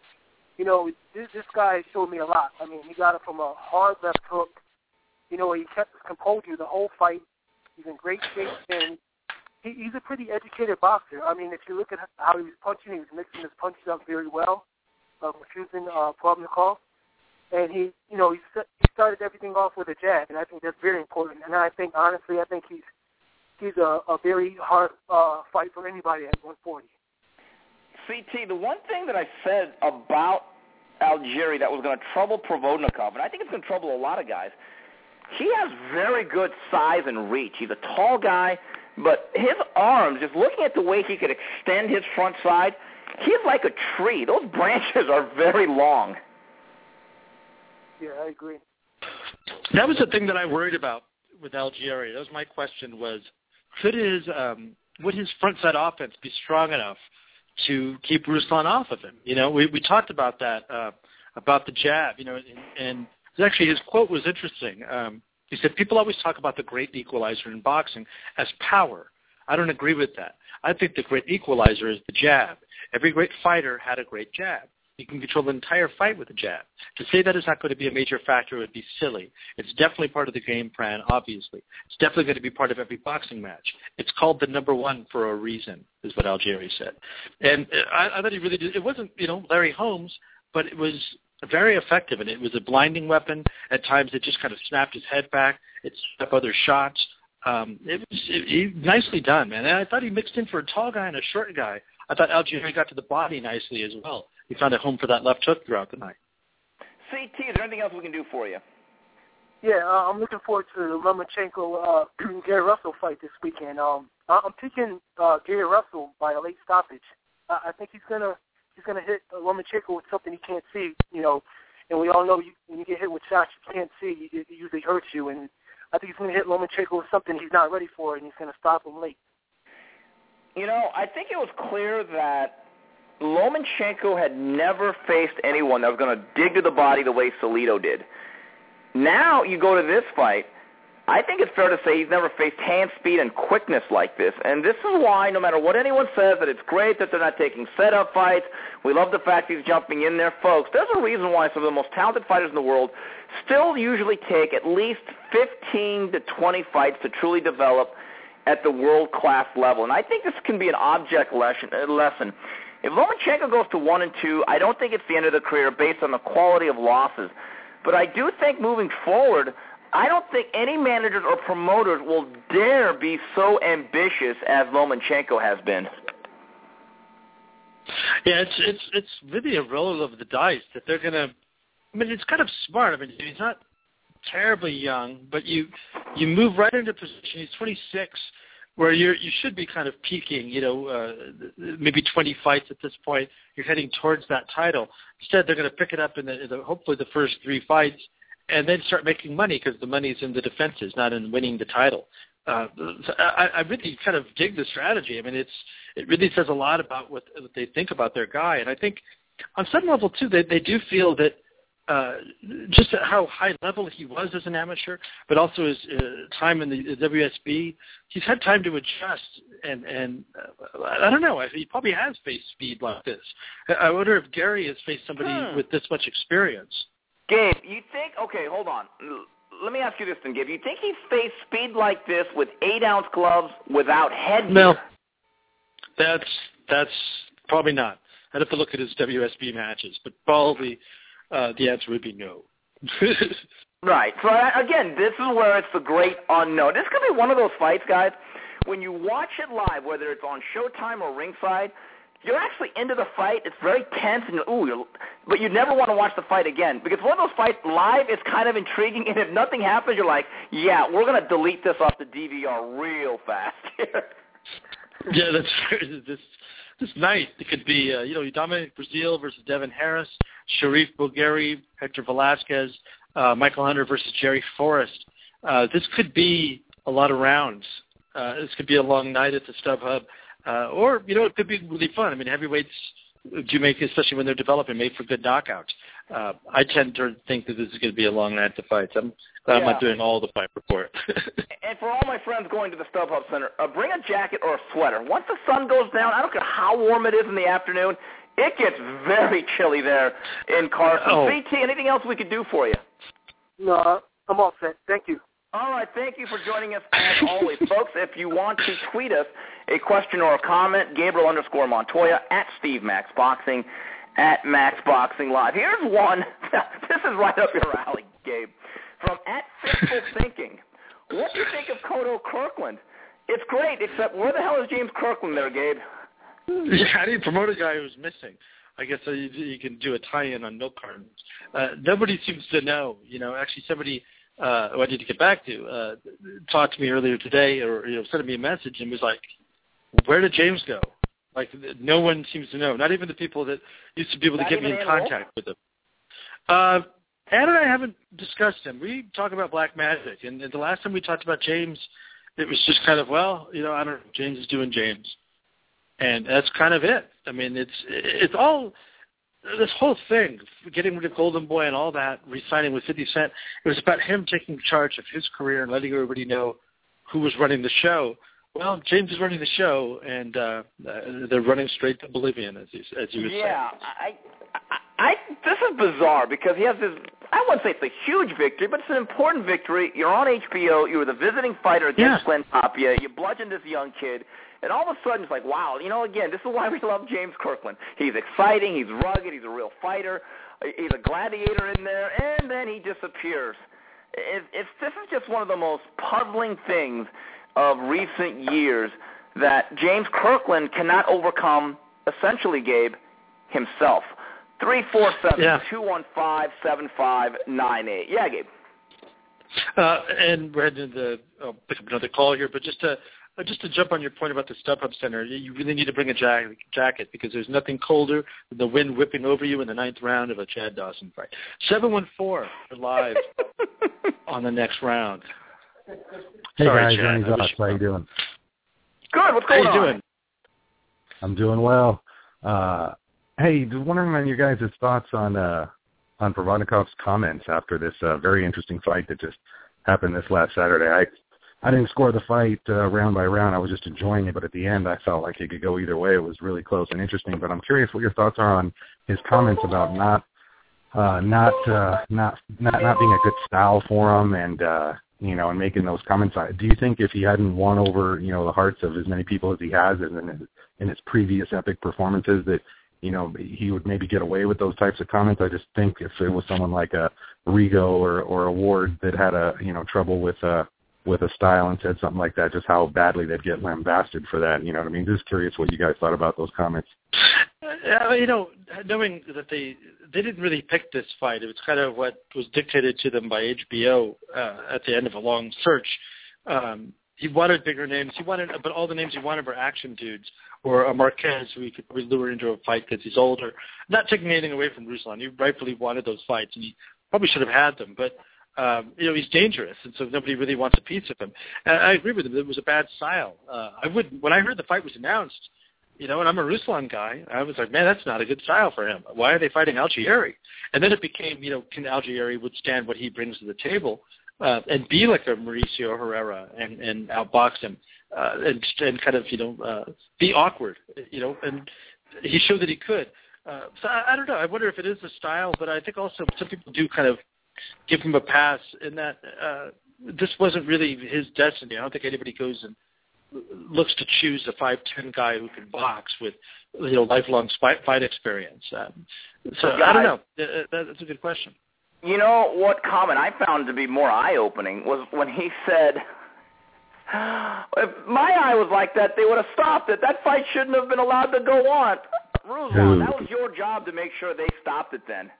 this guy showed me a lot. I mean, he got it from a hard left hook. He kept his composure the whole fight. He's in great shape, and he's a pretty educated boxer. I mean, if you look at how he was punching, he was mixing his punches up very well, confusing Provodnikov. And he started everything off with a jab, and I think that's very important. And I think, honestly, he's a very hard fight for anybody at 140. CT, the one thing that I said about Algieri that was going to trouble Provodnikov, and I think it's going to trouble a lot of guys, he has very good size and reach. He's a tall guy, but his arms, just looking at the way he could extend his front side, he's like a tree. Those branches are very long. Yeah, I agree. That was the thing that I worried about with Algieri. That was my question was, would his front side offense be strong enough to keep Ruslan off of him? We talked about that, about the jab, and actually his quote was interesting. He said, people always talk about the great equalizer in boxing as power. I don't agree with that. I think the great equalizer is the jab. Every great fighter had a great jab. You can control the entire fight with a jab. To say that is not going to be a major factor would be silly. It's definitely part of the game plan, obviously. It's definitely going to be part of every boxing match. It's called the number one for a reason, is what Algieri said. And I thought he really did. It wasn't, Larry Holmes, but it was very effective, and it was a blinding weapon. At times it just kind of snapped his head back. It set up other shots. It was nicely done, man. And I thought he mixed in for a tall guy and a short guy. I thought Algieri got to the body nicely as well. He found a home for that left hook throughout the night. CT, is there anything else we can do for you? Yeah, I'm looking forward to the Lomachenko Gary Russell fight this weekend. I'm picking Gary Russell by a late stoppage. I think he's gonna hit Lomachenko with something he can't see, in And we all know when you get hit with shots you can't see, it usually hurts you. And I think he's going to hit Lomachenko with something he's not ready for, and he's going to stop him late. You know, I think it was clear that Lomachenko had never faced anyone that was going to dig to the body the way Salido did. Now you go to this fight, I think it's fair to say he's never faced hand speed and quickness like this. And this is why, no matter what anyone says, that it's great that they're not taking setup fights. We love the fact he's jumping in there. Folks, there's a reason why some of the most talented fighters in the world still usually take at least 15 to 20 fights to truly develop at the world-class level. And I think this can be an object lesson. If Lomachenko goes to 1-2, I don't think it's the end of the career based on the quality of losses. But I do think moving forward, I don't think any managers or promoters will dare be so ambitious as Lomachenko has been. Yeah, it's really a roll of the dice that they're going to – I mean, it's kind of smart. I mean, he's not terribly young, but you move right into position. He's 26, where you should be kind of peaking, maybe 20 fights at this point. You're heading towards that title. Instead, they're going to pick it up in hopefully the first 3 fights, and then start making money because the money's in the defenses, not in winning the title. So I really kind of dig the strategy. I mean, it really says a lot about what they think about their guy. And I think on some level, too, they do feel that just how high level he was as an amateur, but also his time in the WSB, he's had time to adjust. And I don't know, he probably has faced speed like this. I wonder if Gary has faced somebody with this much experience. Gabe, you think, okay, hold on. Let me ask you this then, Gabe. You think he's faced speed like this with 8-ounce gloves without headgear? No. That's probably not. I'd have to look at his WSB matches, but probably the answer would be no. Right. So, again, this is where it's the great unknown. This could be one of those fights, guys, when you watch it live, whether it's on Showtime or ringside, you're actually into the fight. It's very tense, but you never want to watch the fight again because one of those fights live is kind of intriguing, and if nothing happens, you're like, yeah, we're going to delete this off the DVR real fast. Yeah, this night it could be, Dominic Breazeale versus Devin Harris, Sharif Bulgari, Hector Velasquez, Michael Hunter versus Jerry Forrest. This could be a lot of rounds. This could be a long night at the StubHub. Or, it could be really fun. I mean, heavyweights do make, especially when they're developing, made for good knockouts. I tend to think that this is going to be a long night to fights. I'm not doing all the fight report. And for all my friends going to the StubHub Center, bring a jacket or a sweater. Once the sun goes down, I don't care how warm it is in the afternoon, it gets very chilly there in Carson. Oh. CT, anything else we could do for you? No, I'm all set. Thank you. All right, thank you for joining us as always. Folks, if you want to tweet us a question or a comment, Gabriel_Montoya, at SteveMaxBoxing, at MaxBoxingLive. Here's one. This is right up your alley, Gabe. From at Fitful Thinking. What do you think of Kodo Kirkland? It's great, except where the hell is James Kirkland there, Gabe? Yeah, I didn't promote a guy who's missing. I guess you can do a tie-in on milk cartons. Nobody seems to know. Actually somebody who I need to get back to talked to me earlier today, or sent me a message and was like, "Where did James go?" Like no one seems to know. Not even the people that used to be able to get me in contact with him. Ed and I haven't discussed him. We talk about Black Magic, and the last time we talked about James, it was just kind of, I don't know, James is doing James, and that's kind of it. I mean, it's all. This whole thing, getting rid of Golden Boy and all that, re-signing with 50 Cent, it was about him taking charge of his career and letting everybody know who was running the show. Well, James is running the show, and they're running straight to oblivion, as you would say. Yeah, this is bizarre because he has this, I wouldn't say it's a huge victory, but it's an important victory. You're on HBO. You were the visiting fighter against Glenn Tapia. You bludgeoned this young kid. And all of a sudden, it's like, wow, again, this is why we love James Kirkland. He's exciting, he's rugged, he's a real fighter, he's a gladiator in there, and then he disappears. This is just one of the most puzzling things of recent years that James Kirkland cannot overcome, essentially, Gabe, himself. 347-215-7598. Yeah, Gabe. And we're heading to pick up another call here, but just to just to jump on your point about the StubHub Center, you really need to bring a jacket because there's nothing colder than the wind whipping over you in the 9th round of a Chad Dawson fight. 714 for live on the next round. Hey, Sorry, guys, Ernie Zox, how you doing? Good. What's going on? How you doing? I'm doing well. Hey, just wondering on your guys' thoughts on Provodnikov's comments after this very interesting fight that just happened this last Saturday. I didn't score the fight round by round. I was just enjoying it, but at the end I felt like it could go either way. It was really close and interesting. But I'm curious what your thoughts are on his comments about not being a good style for him, and and making those comments. Do you think if he hadn't won over the hearts of as many people as he has in his previous epic performances that he would maybe get away with those types of comments? I just think if it was someone like a Rigo or a Ward that had trouble with a style and said something like that, just how badly they'd get lambasted for that. You know what I mean? Just curious what you guys thought about those comments. Knowing that they didn't really pick this fight, it was kind of what was dictated to them by HBO at the end of a long search. He wanted bigger names. But all the names he wanted were action dudes, or a Marquez who he could probably lure into a fight because he's older. Not taking anything away from Ruslan. He rightfully wanted those fights, and he probably should have had them. But he's dangerous, and so nobody really wants a piece of him. And I agree with him. It was a bad style. When I heard the fight was announced, and I'm a Ruslan guy, I was like, man, that's not a good style for him. Why are they fighting Algieri? And then it became, can Algieri withstand what he brings to the table and be like a Mauricio Herrera and outbox him and kind of, be awkward, and he showed that he could. So I don't know. I wonder if it is the style, but I think also some people do kind of give him a pass in that this wasn't really his destiny. I don't think anybody goes and looks to choose a 5'10" guy who can box with lifelong fight experience. So I don't know. That's a good question. You know what comment I found to be more eye-opening was when he said, if my eye was like that, they would have stopped it. That fight shouldn't have been allowed to go on. Ruslan, that was your job to make sure they stopped it then.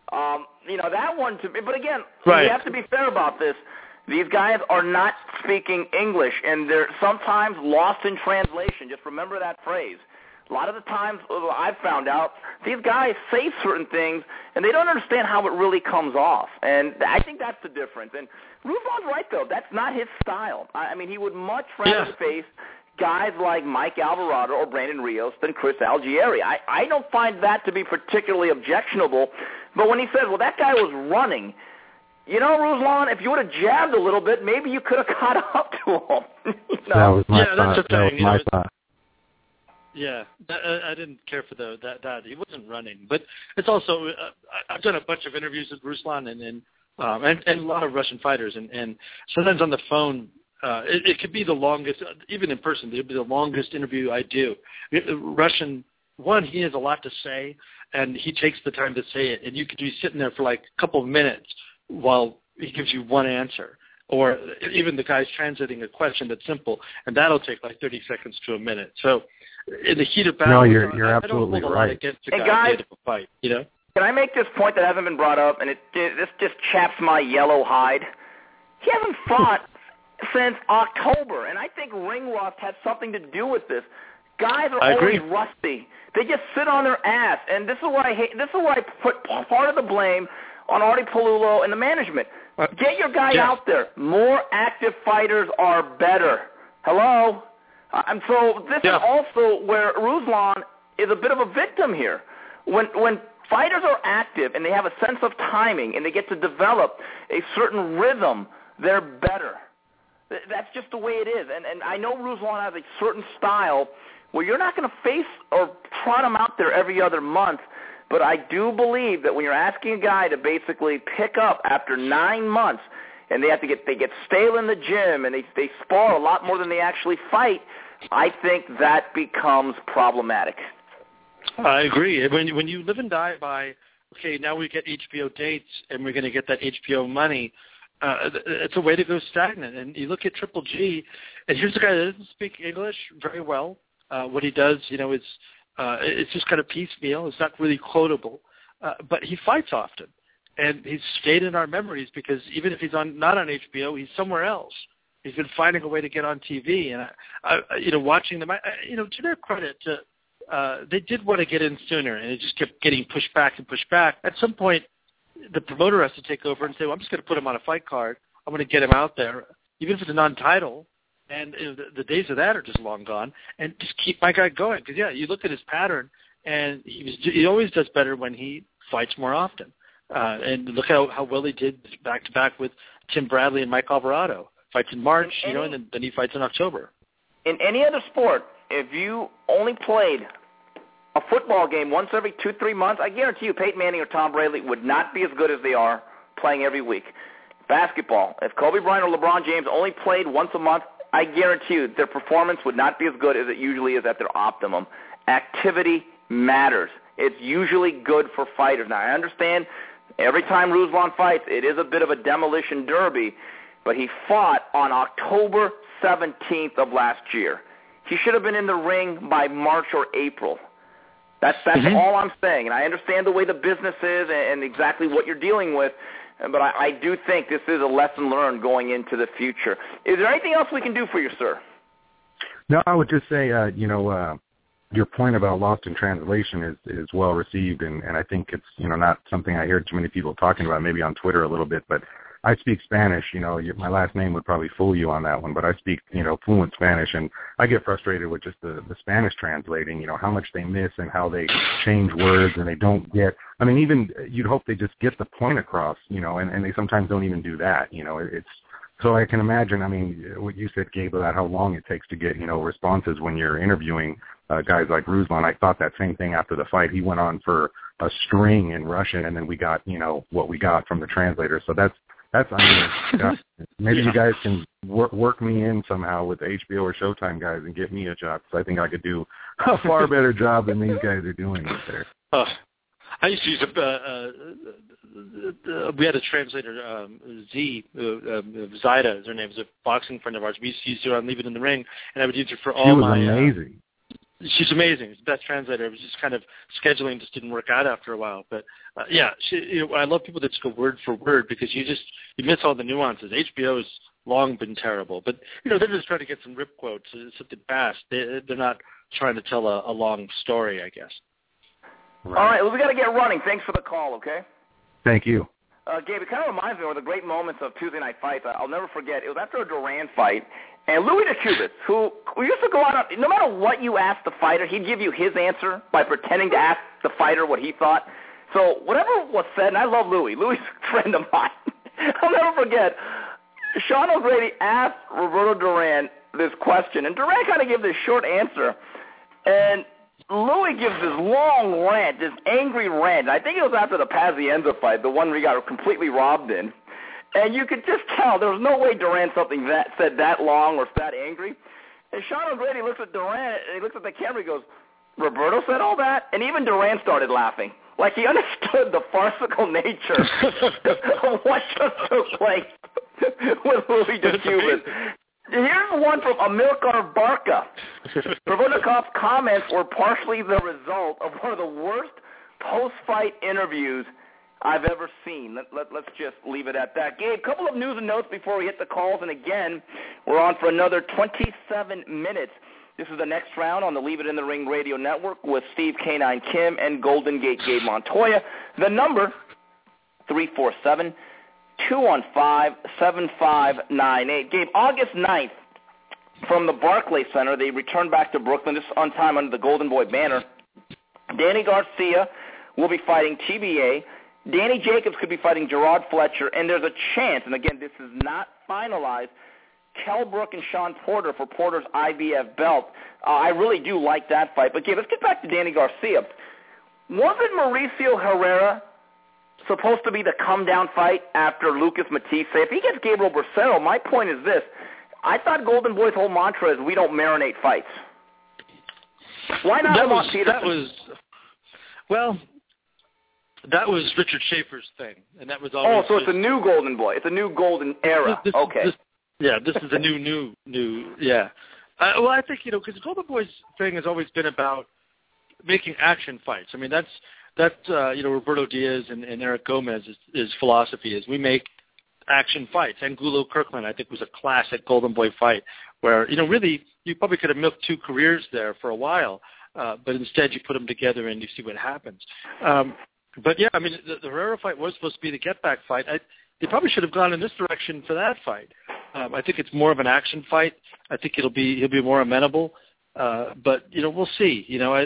That one to me, but again, right. We have to be fair about this. These guys are not speaking English, and they're sometimes lost in translation. Just remember that phrase. A lot of the times I've found out, these guys say certain things, and they don't understand how it really comes off. And I think that's the difference. And Ruslan's right, though. That's not his style. I mean, he would much rather face guys like Mike Alvarado or Brandon Rios than Chris Algieri. I don't find that to be particularly objectionable. But when he says, well, that guy was running, Ruslan, if you would have jabbed a little bit, maybe you could have caught up to him. That was my thought. That's the thing. That was my thought. Yeah, I didn't care for that. He wasn't running. But it's also, I've done a bunch of interviews with Ruslan and a lot of Russian fighters. And sometimes on the phone, it could be the longest, even in person, it would be the longest interview I do. Russian, he has a lot to say, and he takes the time to say it. And you could be sitting there for like a couple of minutes while he gives you one answer. Or even the guy's translating a question that's simple, and that'll take like 30 seconds to a minute. So in the heat of battle, no, you're absolutely I don't hold a right. lot against the guy at the fight, Can I make this point that hasn't been brought up, and this just chaps my yellow hide? He hasn't fought since October, and I think ring rust has something to do with this. Guys are always rusty. They just sit on their ass, and this is what I hate. This is where I put part of the blame on Artie Palullo and the management. Get your guy out there. More active fighters are better. Hello? And so this is also where Ruslan is a bit of a victim here. When fighters are active and they have a sense of timing and they get to develop a certain rhythm, they're better. That's just the way it is. And I know Ruslan has a certain style where you're not going to face or trot him out there every other month. But I do believe that when you're asking a guy to basically pick up after 9 months, and they get stale in the gym, and they spar a lot more than they actually fight, I think that becomes problematic. I agree. When you live and die by, okay, now we get HBO dates, and we're going to get that HBO money, it's a way to go stagnant. And you look at Triple G, and here's a guy that doesn't speak English very well. What he does, is it's just kind of piecemeal. It's not really quotable. But he fights often. And he's stayed in our memories because even if he's not on HBO, he's somewhere else. He's been finding a way to get on TV, and I watching them, to their credit, they did want to get in sooner, and it just kept getting pushed back and pushed back. At some point, the promoter has to take over and say, well, I'm just going to put him on a fight card. I'm going to get him out there, even if it's a non-title. And the days of that are just long gone. And just keep my guy going. Because, you look at his pattern, and he always does better when he fights more often. And look how well he did back-to-back with Tim Bradley and Mike Alvarado. Fights in March, and then he fights in October. In any other sport, if you only played a football game once every 2-3 months, I guarantee you Peyton Manning or Tom Brady would not be as good as they are playing every week. Basketball, if Kobe Bryant or LeBron James only played once a month, I guarantee you their performance would not be as good as it usually is at their optimum. Activity matters. It's usually good for fighters. Now, I understand every time Ruslan fights, it is a bit of a demolition derby, but he fought on October 17th of last year. He should have been in the ring by March or April. That's all I'm saying. And I understand the way the business is and exactly what you're dealing with, but I do think this is a lesson learned going into the future. Is there anything else we can do for you, sir? No, I would just say, your point about lost in translation is well received, and I think it's, not something I hear too many people talking about, maybe on Twitter a little bit, but I speak Spanish. My last name would probably fool you on that one, but I speak, fluent Spanish, and I get frustrated with just the Spanish translating, how much they miss and how they change words and they don't get, even you'd hope they just get the point across, and they sometimes don't even do that, it's, so I can imagine, what you said, Gabe, about how long it takes to get, responses when you're interviewing guys like Ruslan. I thought that same thing after the fight. He went on for a string in Russian, and then we got, what we got from the translator. So that's maybe you guys can work me in somehow with the HBO or Showtime guys and get me a job, because I think I could do a far better job than these guys are doing up there. I used to use we had a translator, Zaida is her name, is a boxing friend of ours. We used to use her on Leave It in the Ring, and I would use her for all my... She was amazing. She's amazing. She's the best translator. It was just kind of scheduling just didn't work out after a while. But, I love people that just go word for word, because you miss all the nuances. HBO's long been terrible. But, they're just trying to get some rip quotes, something fast. They're not trying to tell a long story, I guess. Right. All right, well, we got to get running. Thanks for the call, okay? Thank you. Gabe, it kind of reminds me of the great moments of Tuesday Night Fights. I'll never forget. It was after a Duran fight, and Louis DeCubas, who used to go out, no matter what you asked the fighter, he'd give you his answer by pretending to ask the fighter what he thought. So whatever was said, and I love Louis. Louis is a friend of mine. I'll never forget. Sean O'Grady asked Roberto Duran this question, and Duran kind of gave this short answer, and Louis gives this long rant, this angry rant. I think it was after the Pazienza fight, the one where he got completely robbed in. And you could just tell there was no way Duran said that long or that angry. And Sean O'Grady looks at Duran, and he looks at the camera and goes, Roberto said all that? And even Duran started laughing. Like he understood the farcical nature of what just took place with Louis DeCubas. Here's one from Amilcar Barca. Provodnikov's comments were partially the result of one of the worst post-fight interviews I've ever seen. Let's just leave it at that. Gabe, a couple of news and notes before we hit the calls. And again, we're on for another 27 minutes. This is the next round on the Leave It in the Ring radio network with Steve K9 Kim and Golden Gate Gabe Montoya. The number, 347-215-7598. Gabe, August 9th, from the Barclays Center, they return back to Brooklyn, this on time under the Golden Boy banner. Danny Garcia will be fighting TBA. Danny Jacobs could be fighting Gerard Fletcher, and there's a chance, and again, this is not finalized, Kell Brook and Sean Porter for Porter's IBF belt. I really do like that fight. But, Gabe, let's get back to Danny Garcia. Wasn't Mauricio Herrera supposed to be the come-down fight after Lucas Matisse? If he gets Gabriel Bracero, my point is this. I thought Golden Boy's whole mantra is we don't marinate fights. Why not Lamont Peterson? That was Richard Schaefer's thing, and that was always... Oh, so it's a new Golden Boy. It's a new Golden era. Okay. This is a new, yeah. I think, because Golden Boy's thing has always been about making action fights. I mean, that's Roberto Diaz and Eric Gomez's philosophy is we make action fights. Angulo Kirkland, I think, was a classic Golden Boy fight where, really you probably could have milked 2 careers there for a while, but instead you put them together and you see what happens. But, yeah, I mean, the Herrera fight was supposed to be the get-back fight. They probably should have gone in this direction for that fight. I think it's more of an action fight. I think he'll be more amenable. But, we'll see.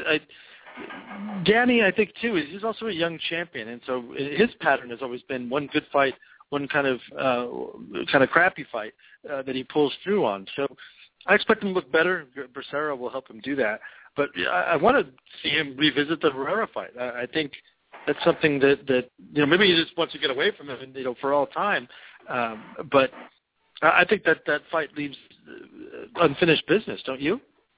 Danny, I think, too, he's also a young champion, and so his pattern has always been one good fight, one kind of crappy fight that he pulls through on. So I expect him to look better. Becerra will help him do that. But I want to see him revisit the Herrera fight. I think that's something that maybe he just wants to get away from him, for all time. But I think that fight leaves unfinished business, don't you?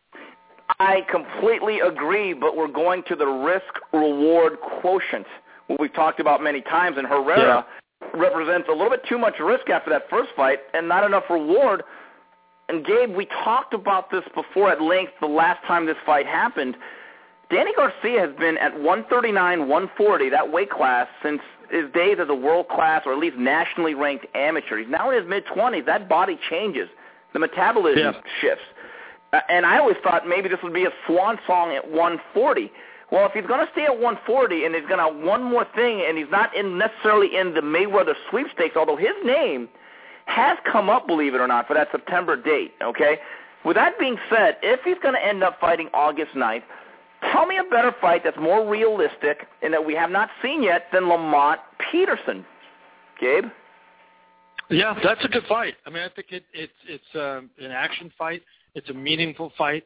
I completely agree, but we're going to the risk-reward quotient, what we've talked about many times, and Herrera represents a little bit too much risk after that first fight and not enough reward. And, Gabe, we talked about this before at length the last time this fight happened. Danny Garcia has been at 139, 140, that weight class, since his days as a world-class or at least nationally ranked amateur. He's now in his mid-20s. That body changes. The metabolism shifts. And I always thought maybe this would be a swan song at 140. Well, if he's going to stay at 140 and he's going to have one more thing and he's not necessarily in the Mayweather sweepstakes, although his name has come up, believe it or not, for that September date, okay? With that being said, if he's going to end up fighting August 9th, tell me a better fight that's more realistic and that we have not seen yet than Lamont Peterson. Gabe? Yeah, that's a good fight. I mean, I think it's an action fight. It's a meaningful fight.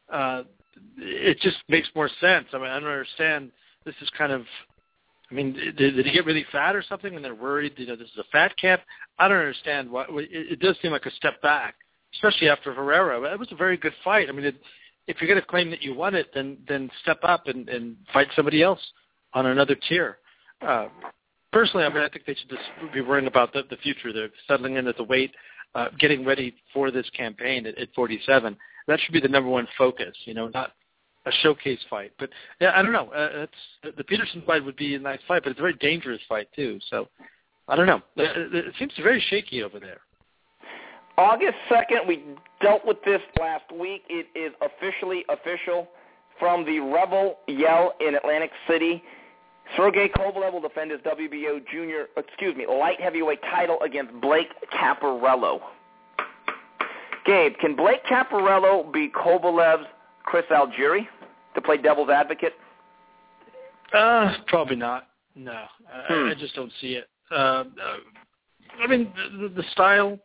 It just makes more sense. I mean, I don't understand. This is kind of, I mean, did he get really fat or something and they're worried, this is a fat camp? I don't understand. It does seem like a step back, especially after Herrera. It was a very good fight. I mean, if you're going to claim that you won it, then step up and fight somebody else on another tier. Personally, I mean, I think they should just be worrying about the future. They're settling in at the weight, getting ready for this campaign at 47. That should be the number one focus, not a showcase fight. But, yeah, I don't know. The Peterson fight would be a nice fight, but it's a very dangerous fight, too. So, I don't know. It seems very shaky over there. August 2nd, we dealt with this last week. It is officially official from the Revel Yell in Atlantic City. Sergey Kovalev will defend his WBO light heavyweight title against Blake Caparello. Gabe, can Blake Caparello be Kovalev's Chris Algieri, to play devil's advocate? Probably not. No, I just don't see it. I mean, the style.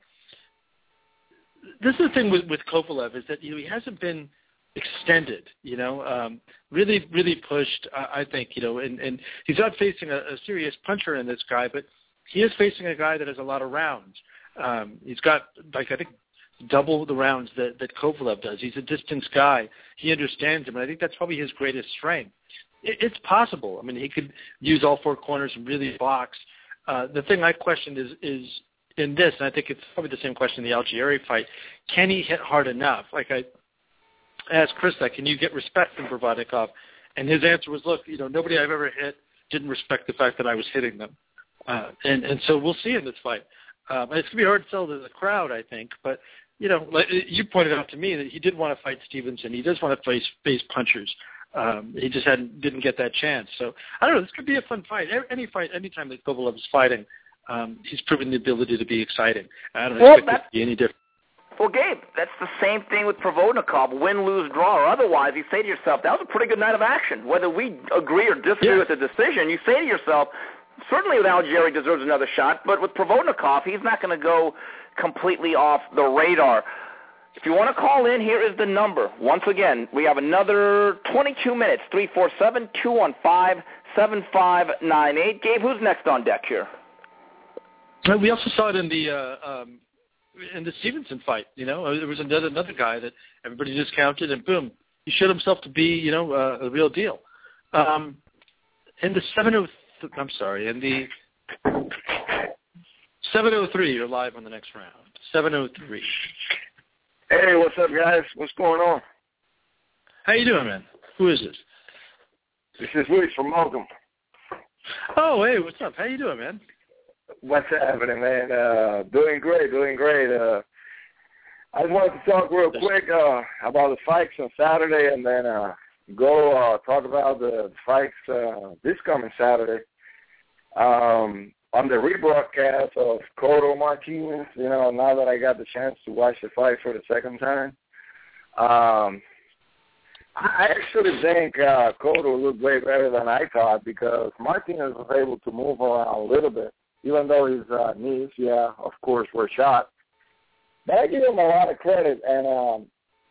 This is the thing with Kovalev is that he hasn't been extended, really, really pushed, I think, and he's not facing a serious puncher in this guy, but he is facing a guy that has a lot of rounds. He's got, I think, double the rounds that Kovalev does. He's a distance guy. He understands him, and I think that's probably his greatest strength. It's possible. I mean, he could use all 4 corners and really box. The thing I questioned is in this, and I think it's probably the same question in the Algieri fight, can he hit hard enough? Like I asked Chris that, can you get respect from Provodnikov? And his answer was, look, nobody I've ever hit didn't respect the fact that I was hitting them. And so we'll see in this fight. It's going to be hard to sell to the crowd, I think, but like you pointed out to me that he did want to fight Stevenson. He does want to face punchers. He just didn't get that chance. So I don't know. This could be a fun fight. Any fight, anytime that Kovalev is fighting, he's proven the ability to be exciting. I don't expect it to be any different. Well, Gabe, that's the same thing with Provodnikov, win, lose, draw, or otherwise. You say to yourself, that was a pretty good night of action. Whether we agree or disagree with the decision, you say to yourself, certainly with Algieri deserves another shot, but with Provodnikov, he's not going to go completely off the radar. If you want to call in, here is the number. Once again, we have another 22 minutes, 347-215-7598. Gabe, who's next on deck here? We also saw it in the Stevenson fight. There was another guy that everybody discounted, and boom, he showed himself to be, a real deal. In the 703, you're live on the next round. 703. Hey, what's up, guys? What's going on? How you doing, man? Who is this? This is Luis from Malcolm. Oh, hey, what's up? How you doing, man? What's happening, man? Doing great. I just wanted to talk real quick about the fights on Saturday, and then go talk about the fights this coming Saturday. On the rebroadcast of Cotto Martinez, now that I got the chance to watch the fight for the second time, I actually think Cotto looked way better than I thought, because Martinez was able to move around a little bit, even though his knees, of course, were shot. But I give him a lot of credit, and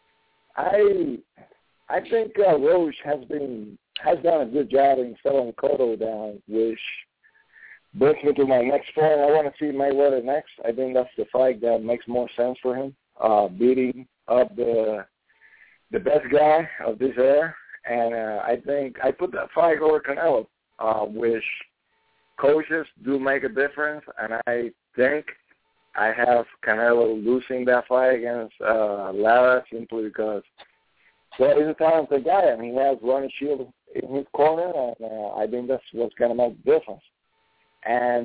I think Roche has done a good job in settling Cotto down, which brings me to my next point. I want to see Mayweather next. I think that's the fight that makes more sense for him, beating up the best guy of this era. And I think I put that fight over Canelo, which coaches do make a difference. And I think I have Canelo losing that fight against Lara, simply because, well, he's a talented guy. I mean, he has Ronnie Shields in his corner, and I think that's what's going to make the difference. And,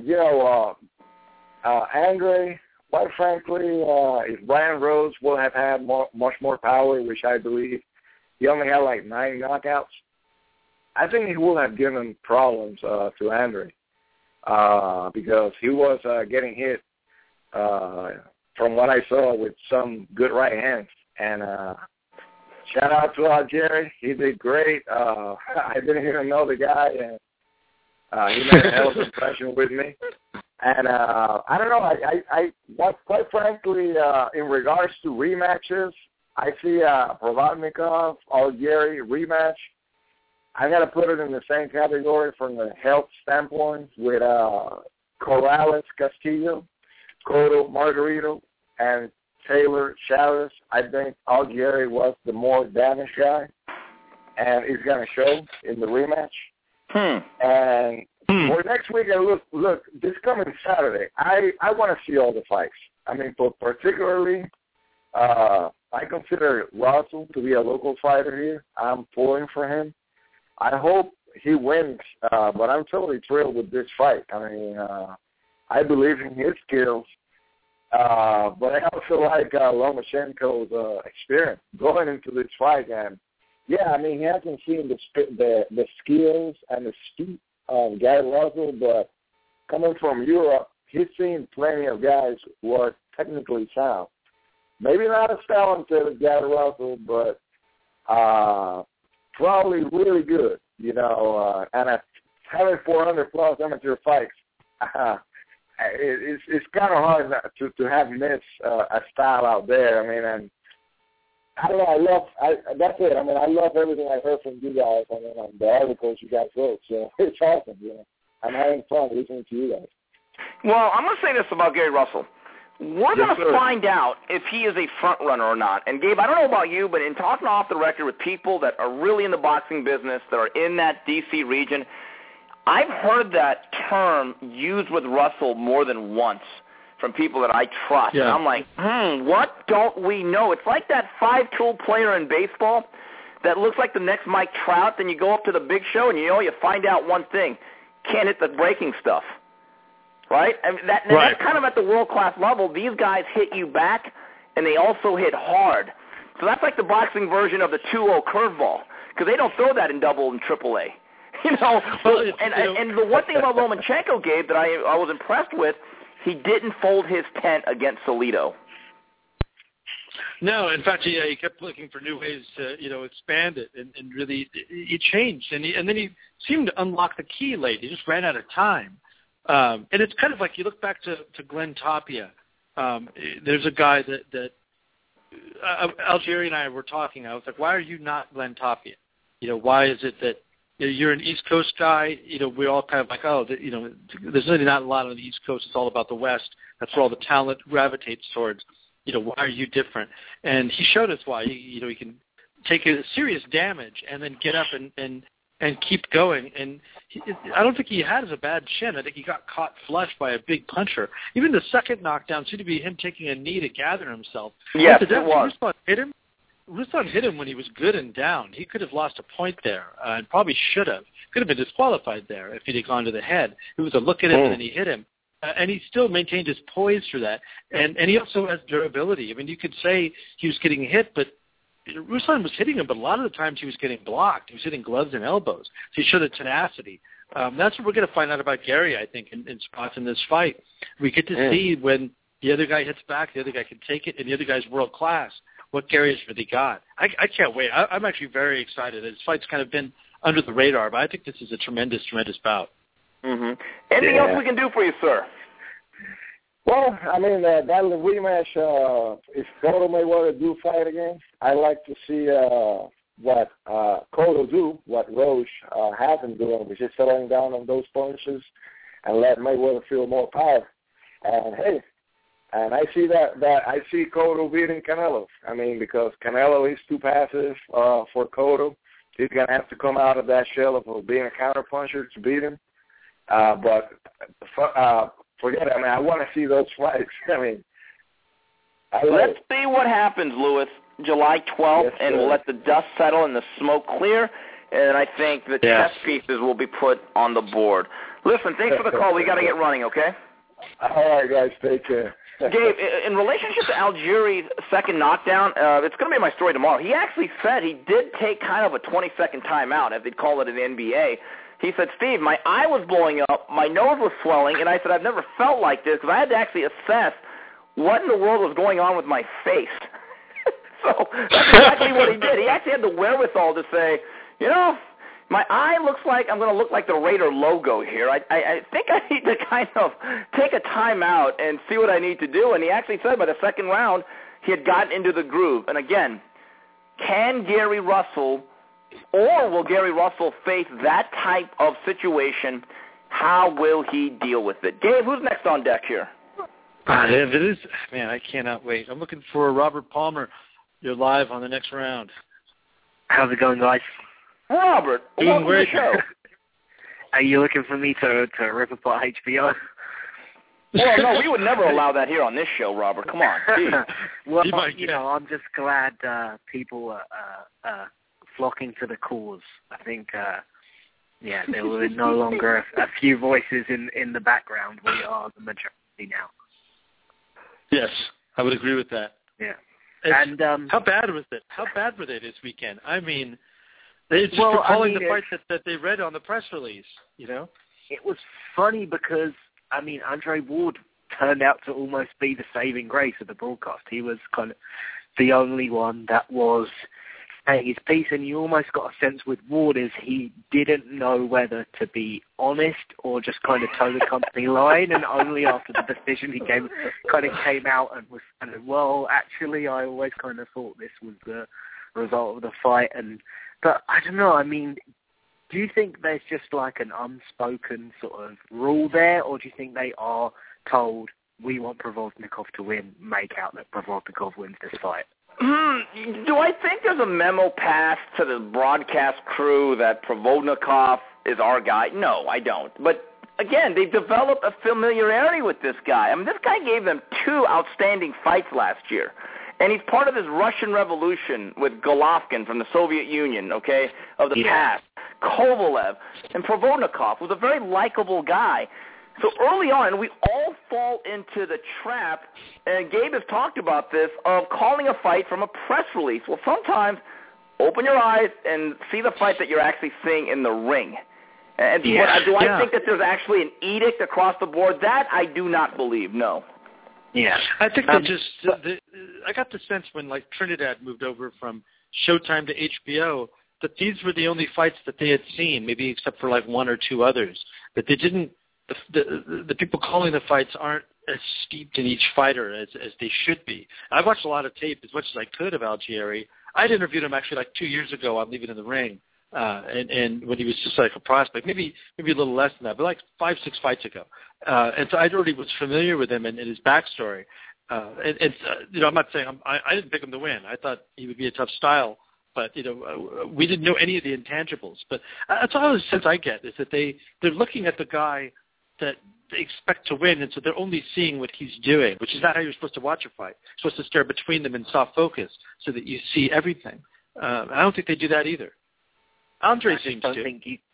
Andre, quite frankly, if Brian Rose would have had much more power, which I believe he only had like 9 knockouts, I think he would have given problems to Andre, because he was getting hit, from what I saw, with some good right hands. And shout out to Algieri. He did great. I didn't even know the guy, and he made a hell of an impression with me. And I don't know. I quite frankly, in regards to rematches, I see Provodnikov, Algieri rematch. I got to put it in the same category from the health standpoint with Corrales, Castillo, Cotto, Margarito, and Taylor, Chavez. I think Algieri was the more damaged guy, and he's going to show in the rematch. And for next week, look, this coming Saturday, I want to see all the fights. I mean, particularly, I consider Russell to be a local fighter here. I'm pulling for him. I hope he wins, but I'm totally thrilled with this fight. I mean, I believe in his skills, but I also like Lomachenko's experience going into this fight. And yeah, I mean, he hasn't seen the skills and the speed of Gary Russell, but coming from Europe, he's seen plenty of guys who are technically sound. Maybe not as talented as Gary Russell, but probably really good, and having 400-plus amateur fights, it's kind of hard to have missed a style out there. I mean, and I don't know, that's it. I mean, I love everything I heard from you guys. I mean, the articles you guys wrote, so it's awesome, I'm having fun listening to you guys. Well, I'm going to say this about Gary Russell. We're going to find out if he is a front runner or not. And, Gabe, I don't know about you, but in talking off the record with people that are really in the boxing business, that are in that D.C. region, I've heard that term used with Russell more than once from people that I trust. Yeah. And I'm like, what don't we know? It's like that 5-tool player in baseball that looks like the next Mike Trout. Then you go up to the big show and, you find out one thing. Can't hit the breaking stuff. Right? I mean, that's kind of at the world-class level. These guys hit you back, and they also hit hard. So that's like the boxing version of the 2-0 curveball, because they don't throw that in double and triple A. And the one thing about Lomachenko, Gabe, that I was impressed with, he didn't fold his tent against Salido. No, in fact, he kept looking for new ways to, expand it, and really he changed, and then he seemed to unlock the key late. He just ran out of time. And it's kind of like you look back to Glenn Tapia. There's a guy that Algieri and I were talking. I was like, why are you not Glenn Tapia? Why is it that you're an East Coast guy? We're all kind of like, there's really not a lot on the East Coast. It's all about the West. That's where all the talent gravitates towards. Why are you different? And he showed us why. He can take a serious damage and then get up and keep going. And I don't think he has a bad chin. I think he got caught flush by a big puncher. Even the second knockdown seemed to be him taking a knee to gather himself. Yes, it was. Ruslan hit him when he was good and down. He could have lost a point there, and probably should have. Could have been disqualified there if he'd have gone to the head. It was a look at him, and then he hit him. and he still maintained his poise for that. And he also has durability. I mean, you could say he was getting hit, but Ruslan was hitting him, but a lot of the times he was getting blocked. He was hitting gloves and elbows. So he showed a tenacity. That's what we're going to find out about Gary, I think, in spots in this fight. We get to see when the other guy hits back, the other guy can take it, and the other guy's world class, what Gary has really got. I can't wait. I'm actually very excited. This fight's kind of been under the radar, but I think this is a tremendous, tremendous bout. Mm-hmm. Anything else we can do for you, sir? Well, I mean, that rematch, if Cotto Mayweather do fight again, I like to see what Cotto do, what Roche has him doing, which is settling down on those punches and let Mayweather feel more power. And, hey, and I see that I see Cotto beating Canelo. I mean, because Canelo is too passive for Cotto. He's going to have to come out of that shell of being a counterpuncher to beat him. But forget it. I mean, I want to see those fights. I mean, let's see what happens, Louis. July 12th, yes, and we'll let the dust settle and the smoke clear, and I think the chess pieces will be put on the board. Listen, thanks for the call. We got to get running, okay? All right, guys. Take care. Gabe, in relationship to Algieri's second knockdown, it's going to be my story tomorrow. He actually said he did take kind of a 20-second timeout, as they'd call it in the NBA. He said, Steve, my eye was blowing up, my nose was swelling, and I said, I've never felt like this because I had to actually assess what in the world was going on with my face. So that's exactly what he did. He actually had the wherewithal to say, you know, my eye looks like I'm going to look like the Raider logo here. I think I need to kind of take a time out and see what I need to do. And he actually said by the second round he had gotten into the groove. And again, can Gary Russell or will Gary Russell face that type of situation? How will he deal with it? Gabe, who's next on deck here? If it is, man, I cannot wait. I'm looking for Robert Palmer. You're live on the next round. How's it going, guys? Robert, welcome to the show. Are you looking for me to rip apart HBO? Well, no, we would never allow that here on this show, Robert. Come on. Well, you know, I'm just glad people are flocking to the cause. I think, there were no longer a few voices in the background. We are the majority now. Yes, I would agree with that. Yeah. And how bad was it? How bad were they this weekend? I mean, they just recalling the fights that they read on the press release, you know? It was funny because, I mean, Andre Ward turned out to almost be the saving grace of the broadcast. He was kind of the only one that was saying his piece, and you almost got a sense with Ward is he didn't know whether to be honest or just kind of toe the company line, and only after the decision he came out and was kind of, well, actually, I always kind of thought this was the result of the fight, but I don't know, I mean, do you think there's just like an unspoken sort of rule there, or do you think they are told, we want Provodnikov to win, make out that Provodnikov wins this fight? Do I think there's a memo passed to the broadcast crew that Provodnikov is our guy? No, I don't. But, again, they've developed a familiarity with this guy. I mean, this guy gave them 2 outstanding fights last year. And he's part of this Russian Revolution with Golovkin from the Soviet Union, okay, of the past. Kovalev. And Provodnikov was a very likable guy. So early on, we all fall into the trap, and Gabe has talked about this, of calling a fight from a press release. Well, sometimes open your eyes and see the fight that you're actually seeing in the ring. And do I think that there's actually an edict across the board? That I do not believe, no. Yeah. I think I got the sense when, like, Trinidad moved over from Showtime to HBO that these were the only fights that they had seen, maybe except for, like, 1 or 2 others, that they didn't the people calling the fights aren't as steeped in each fighter as they should be. I watched a lot of tape as much as I could of Algieri. I'd interviewed him actually like 2 years ago on Leave It in the Ring, and when he was just like a prospect, maybe a little less than that, but like 5-6 fights ago. And so I already was familiar with him and his backstory. You know, I'm not saying I didn't pick him to win. I thought he would be a tough style. But, you know, we didn't know any of the intangibles. But that's all the sense I get is that they're looking at the guy that they expect to win, and so they're only seeing what he's doing, which is not how you're supposed to watch a fight. You're supposed to stare between them in soft focus so that you see everything. I don't think they do that either. Andre seems to.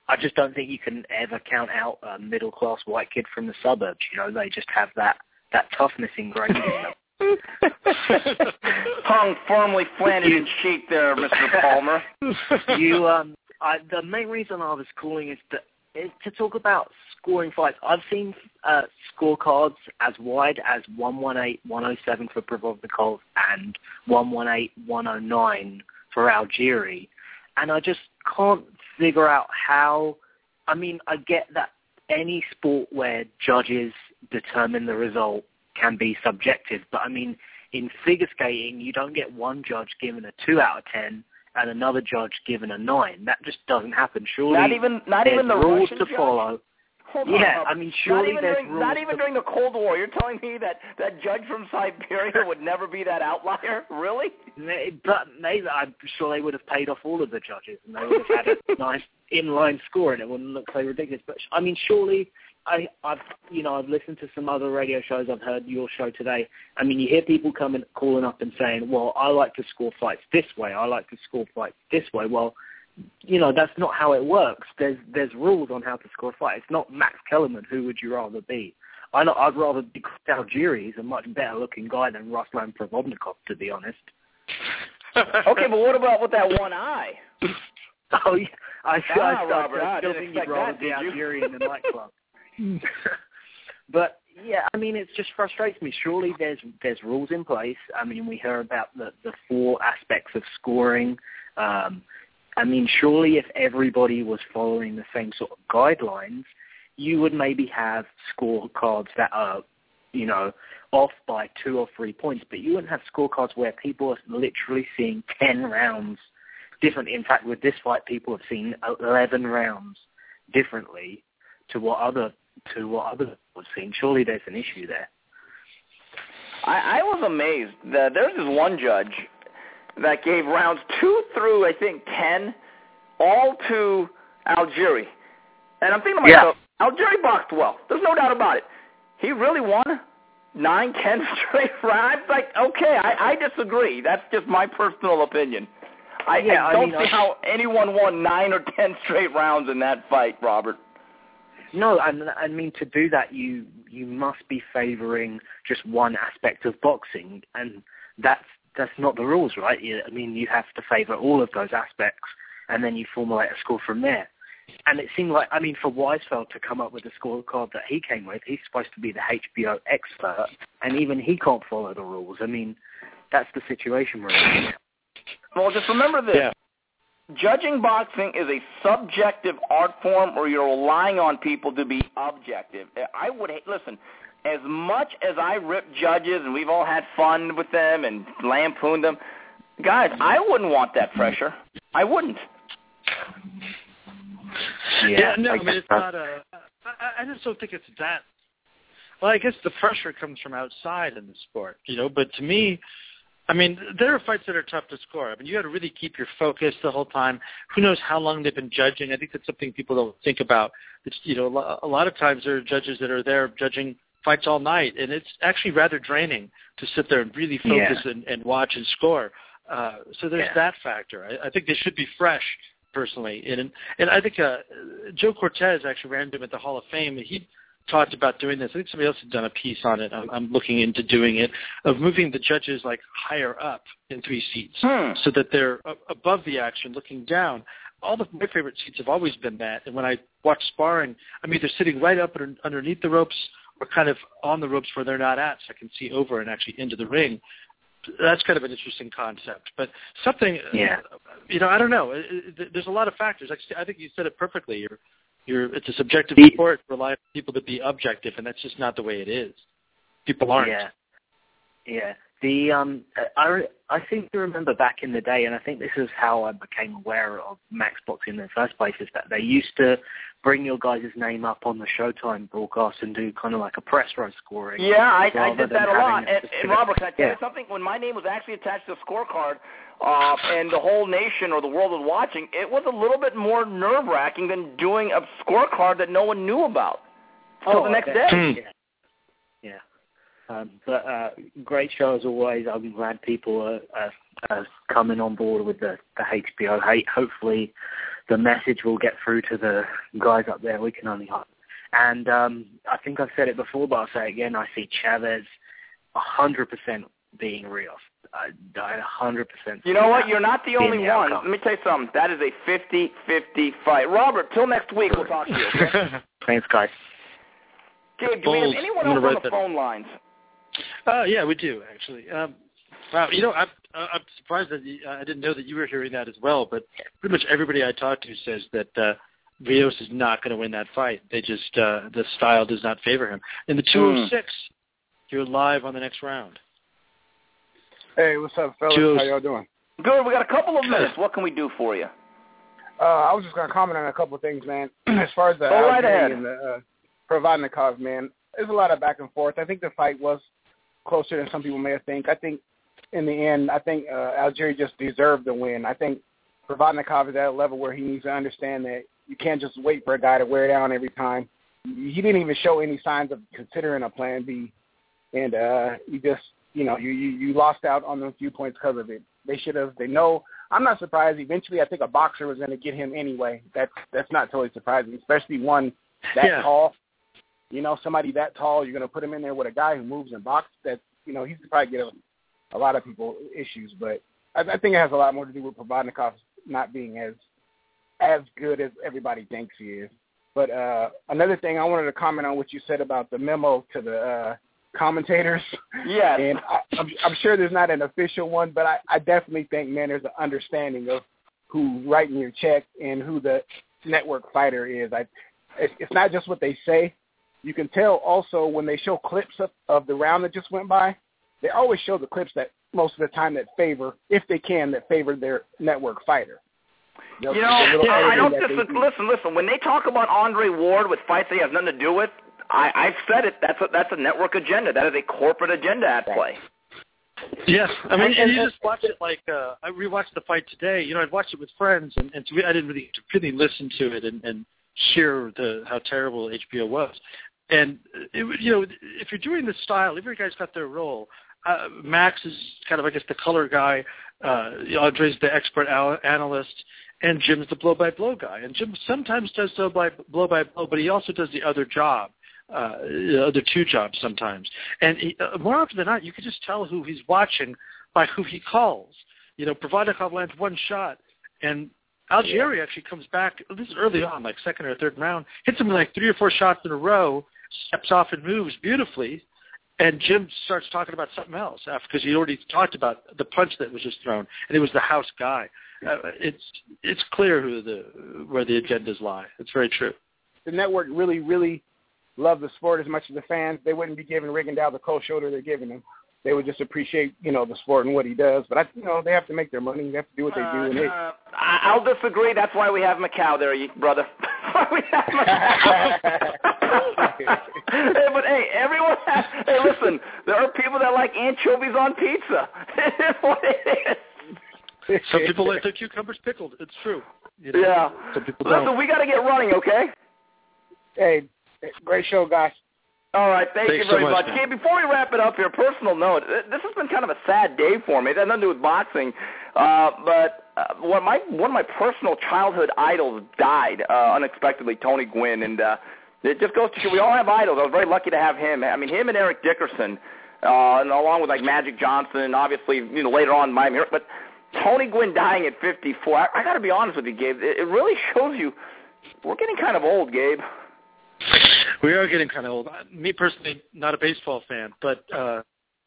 I just don't think you can ever count out a middle-class white kid from the suburbs. They just have that toughness ingrained in them. Tongue firmly planted in cheek there, Mr. Palmer. The main reason I was calling is to talk about scoring fights. I've seen scorecards as wide as 118-107 for Provodnikov and 118-109 for Algieri. And I just can't figure out how. I mean, I get that any sport where judges determine the result can be subjective, but I mean, in figure skating, you don't get one judge given a 2 out of 10 and another judge given a 9. That just doesn't happen. Surely, not even the rules Russian to judge? Follow. Hold yeah, on, I mean, surely there's rules. Not even during the Cold War. You're telling me that judge from Siberia would never be that outlier? Really? But maybe I'm sure they would have paid off all of the judges, and they would have had a nice inline score, and it wouldn't look so ridiculous. But I mean, surely I've listened to some other radio shows. I've heard your show today. I mean, you hear people calling up and saying, "Well, I like to score fights this way. I like to score fights this way." Well, that's not how it works. There's rules on how to score a fight. It's not Max Kellerman. Who would you rather be? I'd rather be Algieri. He's a much better looking guy than Ruslan Provodnikov, to be honest. Okay, but what about with that one eye? Oh, yeah. I still think you'd rather be Algieri in the nightclub. But yeah, I mean, it just frustrates me. Surely there's rules in place. I mean, we hear about the 4 aspects of scoring. I mean, surely if everybody was following the same sort of guidelines, you would maybe have scorecards that are, off by 2 or 3 points, but you wouldn't have scorecards where people are literally seeing 10 rounds different. In fact, with this fight, people have seen 11 rounds differently to what others have seen. Surely there's an issue there. I was amazed that there's this one judge that gave rounds 2 through, I think, 10, all to Algieri. And I'm thinking to myself, Algieri boxed well. There's no doubt about it. He really won 9, 10 straight rounds. Like, okay, I disagree. That's just my personal opinion. I don't see how anyone won 9 or 10 straight rounds in that fight, Robert. No, I mean, to do that, you must be favoring just one aspect of boxing, and that's not the rules, right? I mean, you have to favor all of those aspects, and then you formulate a score from there. And it seemed like, I mean, for Weisfeld to come up with the scorecard that he came with, he's supposed to be the HBO expert, and even he can't follow the rules. I mean, that's the situation we're in. Well, just remember this. Yeah. Judging boxing is a subjective art form where you're relying on people to be objective. Listen, as much as I rip judges and we've all had fun with them and lampooned them, guys, I wouldn't want that pressure. I wouldn't. Yeah, no, I mean, it's not I just don't think it's that. Well, I guess the pressure comes from outside in the sport, but to me, I mean, there are fights that are tough to score. I mean, you got to really keep your focus the whole time. Who knows how long they've been judging? I think that's something people don't think about. It's, a lot of times there are judges that are there judging fights all night, and it's actually rather draining to sit there and really focus and watch and score. So there's that factor. I think they should be fresh, personally. And I think Joe Cortez actually ran into him at the Hall of Fame, and he talked about doing this. I think somebody else had done a piece on it. I'm looking into doing it, of moving the judges like higher up in 3 seats so that they're above the action, looking down. My favorite seats have always been that. And when I watch sparring, I'm either sitting right up underneath the ropes or kind of on the ropes where they're not at, so I can see over and actually into the ring. That's kind of an interesting concept. But something, I don't know. There's a lot of factors. I think you said it perfectly. It's a subjective sport, rely on people to be objective, and that's just not the way it is. People aren't. Yeah. I seem to remember back in the day, and I think this is how I became aware of Max Boxing in the first place, is that they used to bring your guys' name up on the Showtime broadcast and do kind of like a press row scoring. Yeah, I did that a lot. And Robert, can I tell you something? When my name was actually attached to a scorecard, and the whole nation or the world was watching, it was a little bit more nerve-wracking than doing a scorecard that no one knew about until the next day. Yeah. But great show as always. I'm glad people are coming on board with the HBO hate. Hopefully the message will get through to the guys up there. We can only hope. And I think I've said it before, but I'll say it again. I see Chavez 100% being real. I 100%. You know what? You're not the only one. Let me tell you something. That is a 50-50 fight. Robert, till next week, we'll talk to you. Okay? Thanks, guys. Gabe, do we have anyone else on the phone lines? Yeah, we do, actually. Wow, you know, I'm surprised that I didn't know that you were hearing that as well, but pretty much everybody I talked to says that Rios is not going to win that fight. They just, the style does not favor him. In the 206, you're live on the next round. Hey, what's up, fellas? How y'all doing? Good. We got a couple of minutes. What can we do for you? I was just going to comment on a couple of things, man. As far as the Algieri and the Provodnikov, man, there's a lot of back and forth. I think the fight was closer than some people may think. I think in the end, Algieri just deserved the win. I think Provodnikov is at a level where he needs to understand that you can't just wait for a guy to wear down every time. He didn't even show any signs of considering a plan B, and you just, you know, you lost out on those few points because of it. They should have. They know. I'm not surprised. Eventually, I think a boxer was going to get him anyway. That's not totally surprising, especially one that tall. You know, somebody that tall, you're going to put him in there with a guy who moves and boxes. That, you know, he's probably get a lot of people issues. But I think it has a lot more to do with Provodnikov not being as good as everybody thinks he is. But another thing, I wanted to comment on what you said about the memo to the commentators. Yeah. And I'm sure there's not an official one, but I definitely think, man, there's an understanding of who's writing your check and who the network fighter is. It's not just what they say. You can tell also when they show clips of the round that just went by, they always show the clips that most of the time that favor, if they can, that favor their network fighter. You know, I don't listen. When they talk about Andre Ward with fights they have nothing to do with, I've said it. That's a network agenda. That is a corporate agenda at play. Yes, I mean, and you just watch it like I rewatched the fight today. You know, I'd watched it with friends, and I didn't really listen to it and share how terrible HBO was. And you know, if you're doing this style, every guy's got their role. Max is kind of, I guess, the color guy. Andre's the expert analyst, and Jim's the blow-by-blow guy. And Jim sometimes does blow-by-blow, but he also does the other job, the other two jobs sometimes. And more often than not, you can just tell who he's watching by who he calls. You know, Provodnikov lands one shot, and Algieri actually comes back. This is early on, like second or third round, hits him like 3 or 4 shots in a row, steps off and moves beautifully. And Jim starts talking about something else because he already talked about the punch that was just thrown, and it was the house guy. It's clear where the agendas lie. It's very true. The network really, really love the sport as much as the fans. They wouldn't be giving Rigondeaux the cold shoulder they're giving him. They would just appreciate, you know, the sport and what he does. But they have to make their money. They have to do what they do. And I'll disagree. That's why we have Macau there, brother. We have Macau. But hey, everyone has. Hey, listen. There are people that like anchovies on pizza. It's what it is. Some people like their cucumbers pickled. It's true. You know? Yeah. Some people don't. Listen, we got to get running, okay? Hey, great show, guys. All right, thank you very much. Man. Okay, before we wrap it up here, personal note, this has been kind of a sad day for me. It has nothing to do with boxing, but one of my personal childhood idols died unexpectedly, Tony Gwynn, and it just goes to show we all have idols. I was very lucky to have him. I mean, him and Eric Dickerson, and along with like Magic Johnson, and obviously later on Miami, but Tony Gwynn dying at 54. I got to be honest with you, Gabe. It really shows you we're getting kind of old, Gabe. We are getting kind of old. Me personally, not a baseball fan, but I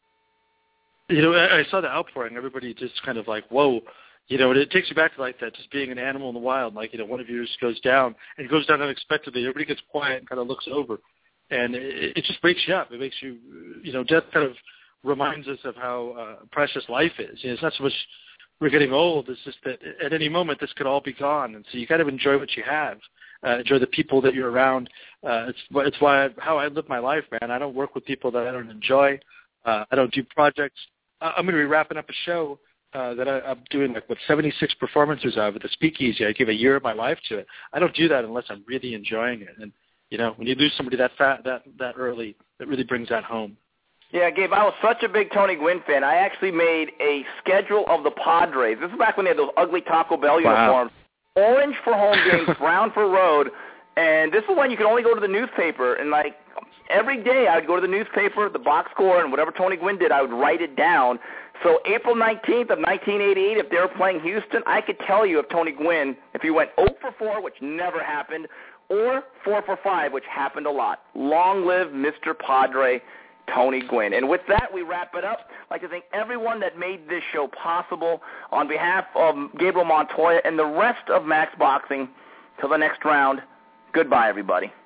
saw the outpouring. Everybody just kind of like, whoa, it takes you back to like that, just being an animal in the wild. Like one of yours goes down, and it goes down unexpectedly. Everybody gets quiet and kind of looks over, and it just wakes you up. It makes you, death kind of reminds us of how precious life is. It's not so much we're getting old. It's just that at any moment this could all be gone, and so you got to enjoy what you have. Enjoy the people that you're around. It's how I live my life, man. I don't work with people that I don't enjoy. I don't do projects. I'm going to be wrapping up a show that I'm doing 76 performances of at the Speakeasy. I give a year of my life to it. I don't do that unless I'm really enjoying it. And when you lose somebody that early, it really brings that home. Yeah, Gabe, I was such a big Tony Gwynn fan. I actually made a schedule of the Padres. This is back when they had those ugly Taco Bell uniforms. orange for home games, brown for road. And this is when you can only go to the newspaper. And, like, every day I would go to the newspaper, the box score, and whatever Tony Gwynn did, I would write it down. So April 19th of 1988, if they were playing Houston, I could tell you if Tony Gwynn, if he went 0 for 4, which never happened, or 4 for 5, which happened a lot. Long live Mr. Padre Tony Gwynn. And with that, we wrap it up. I'd like to thank everyone that made this show possible. On behalf of Gabriel Montoya and the rest of Max Boxing, till the next round, goodbye, everybody.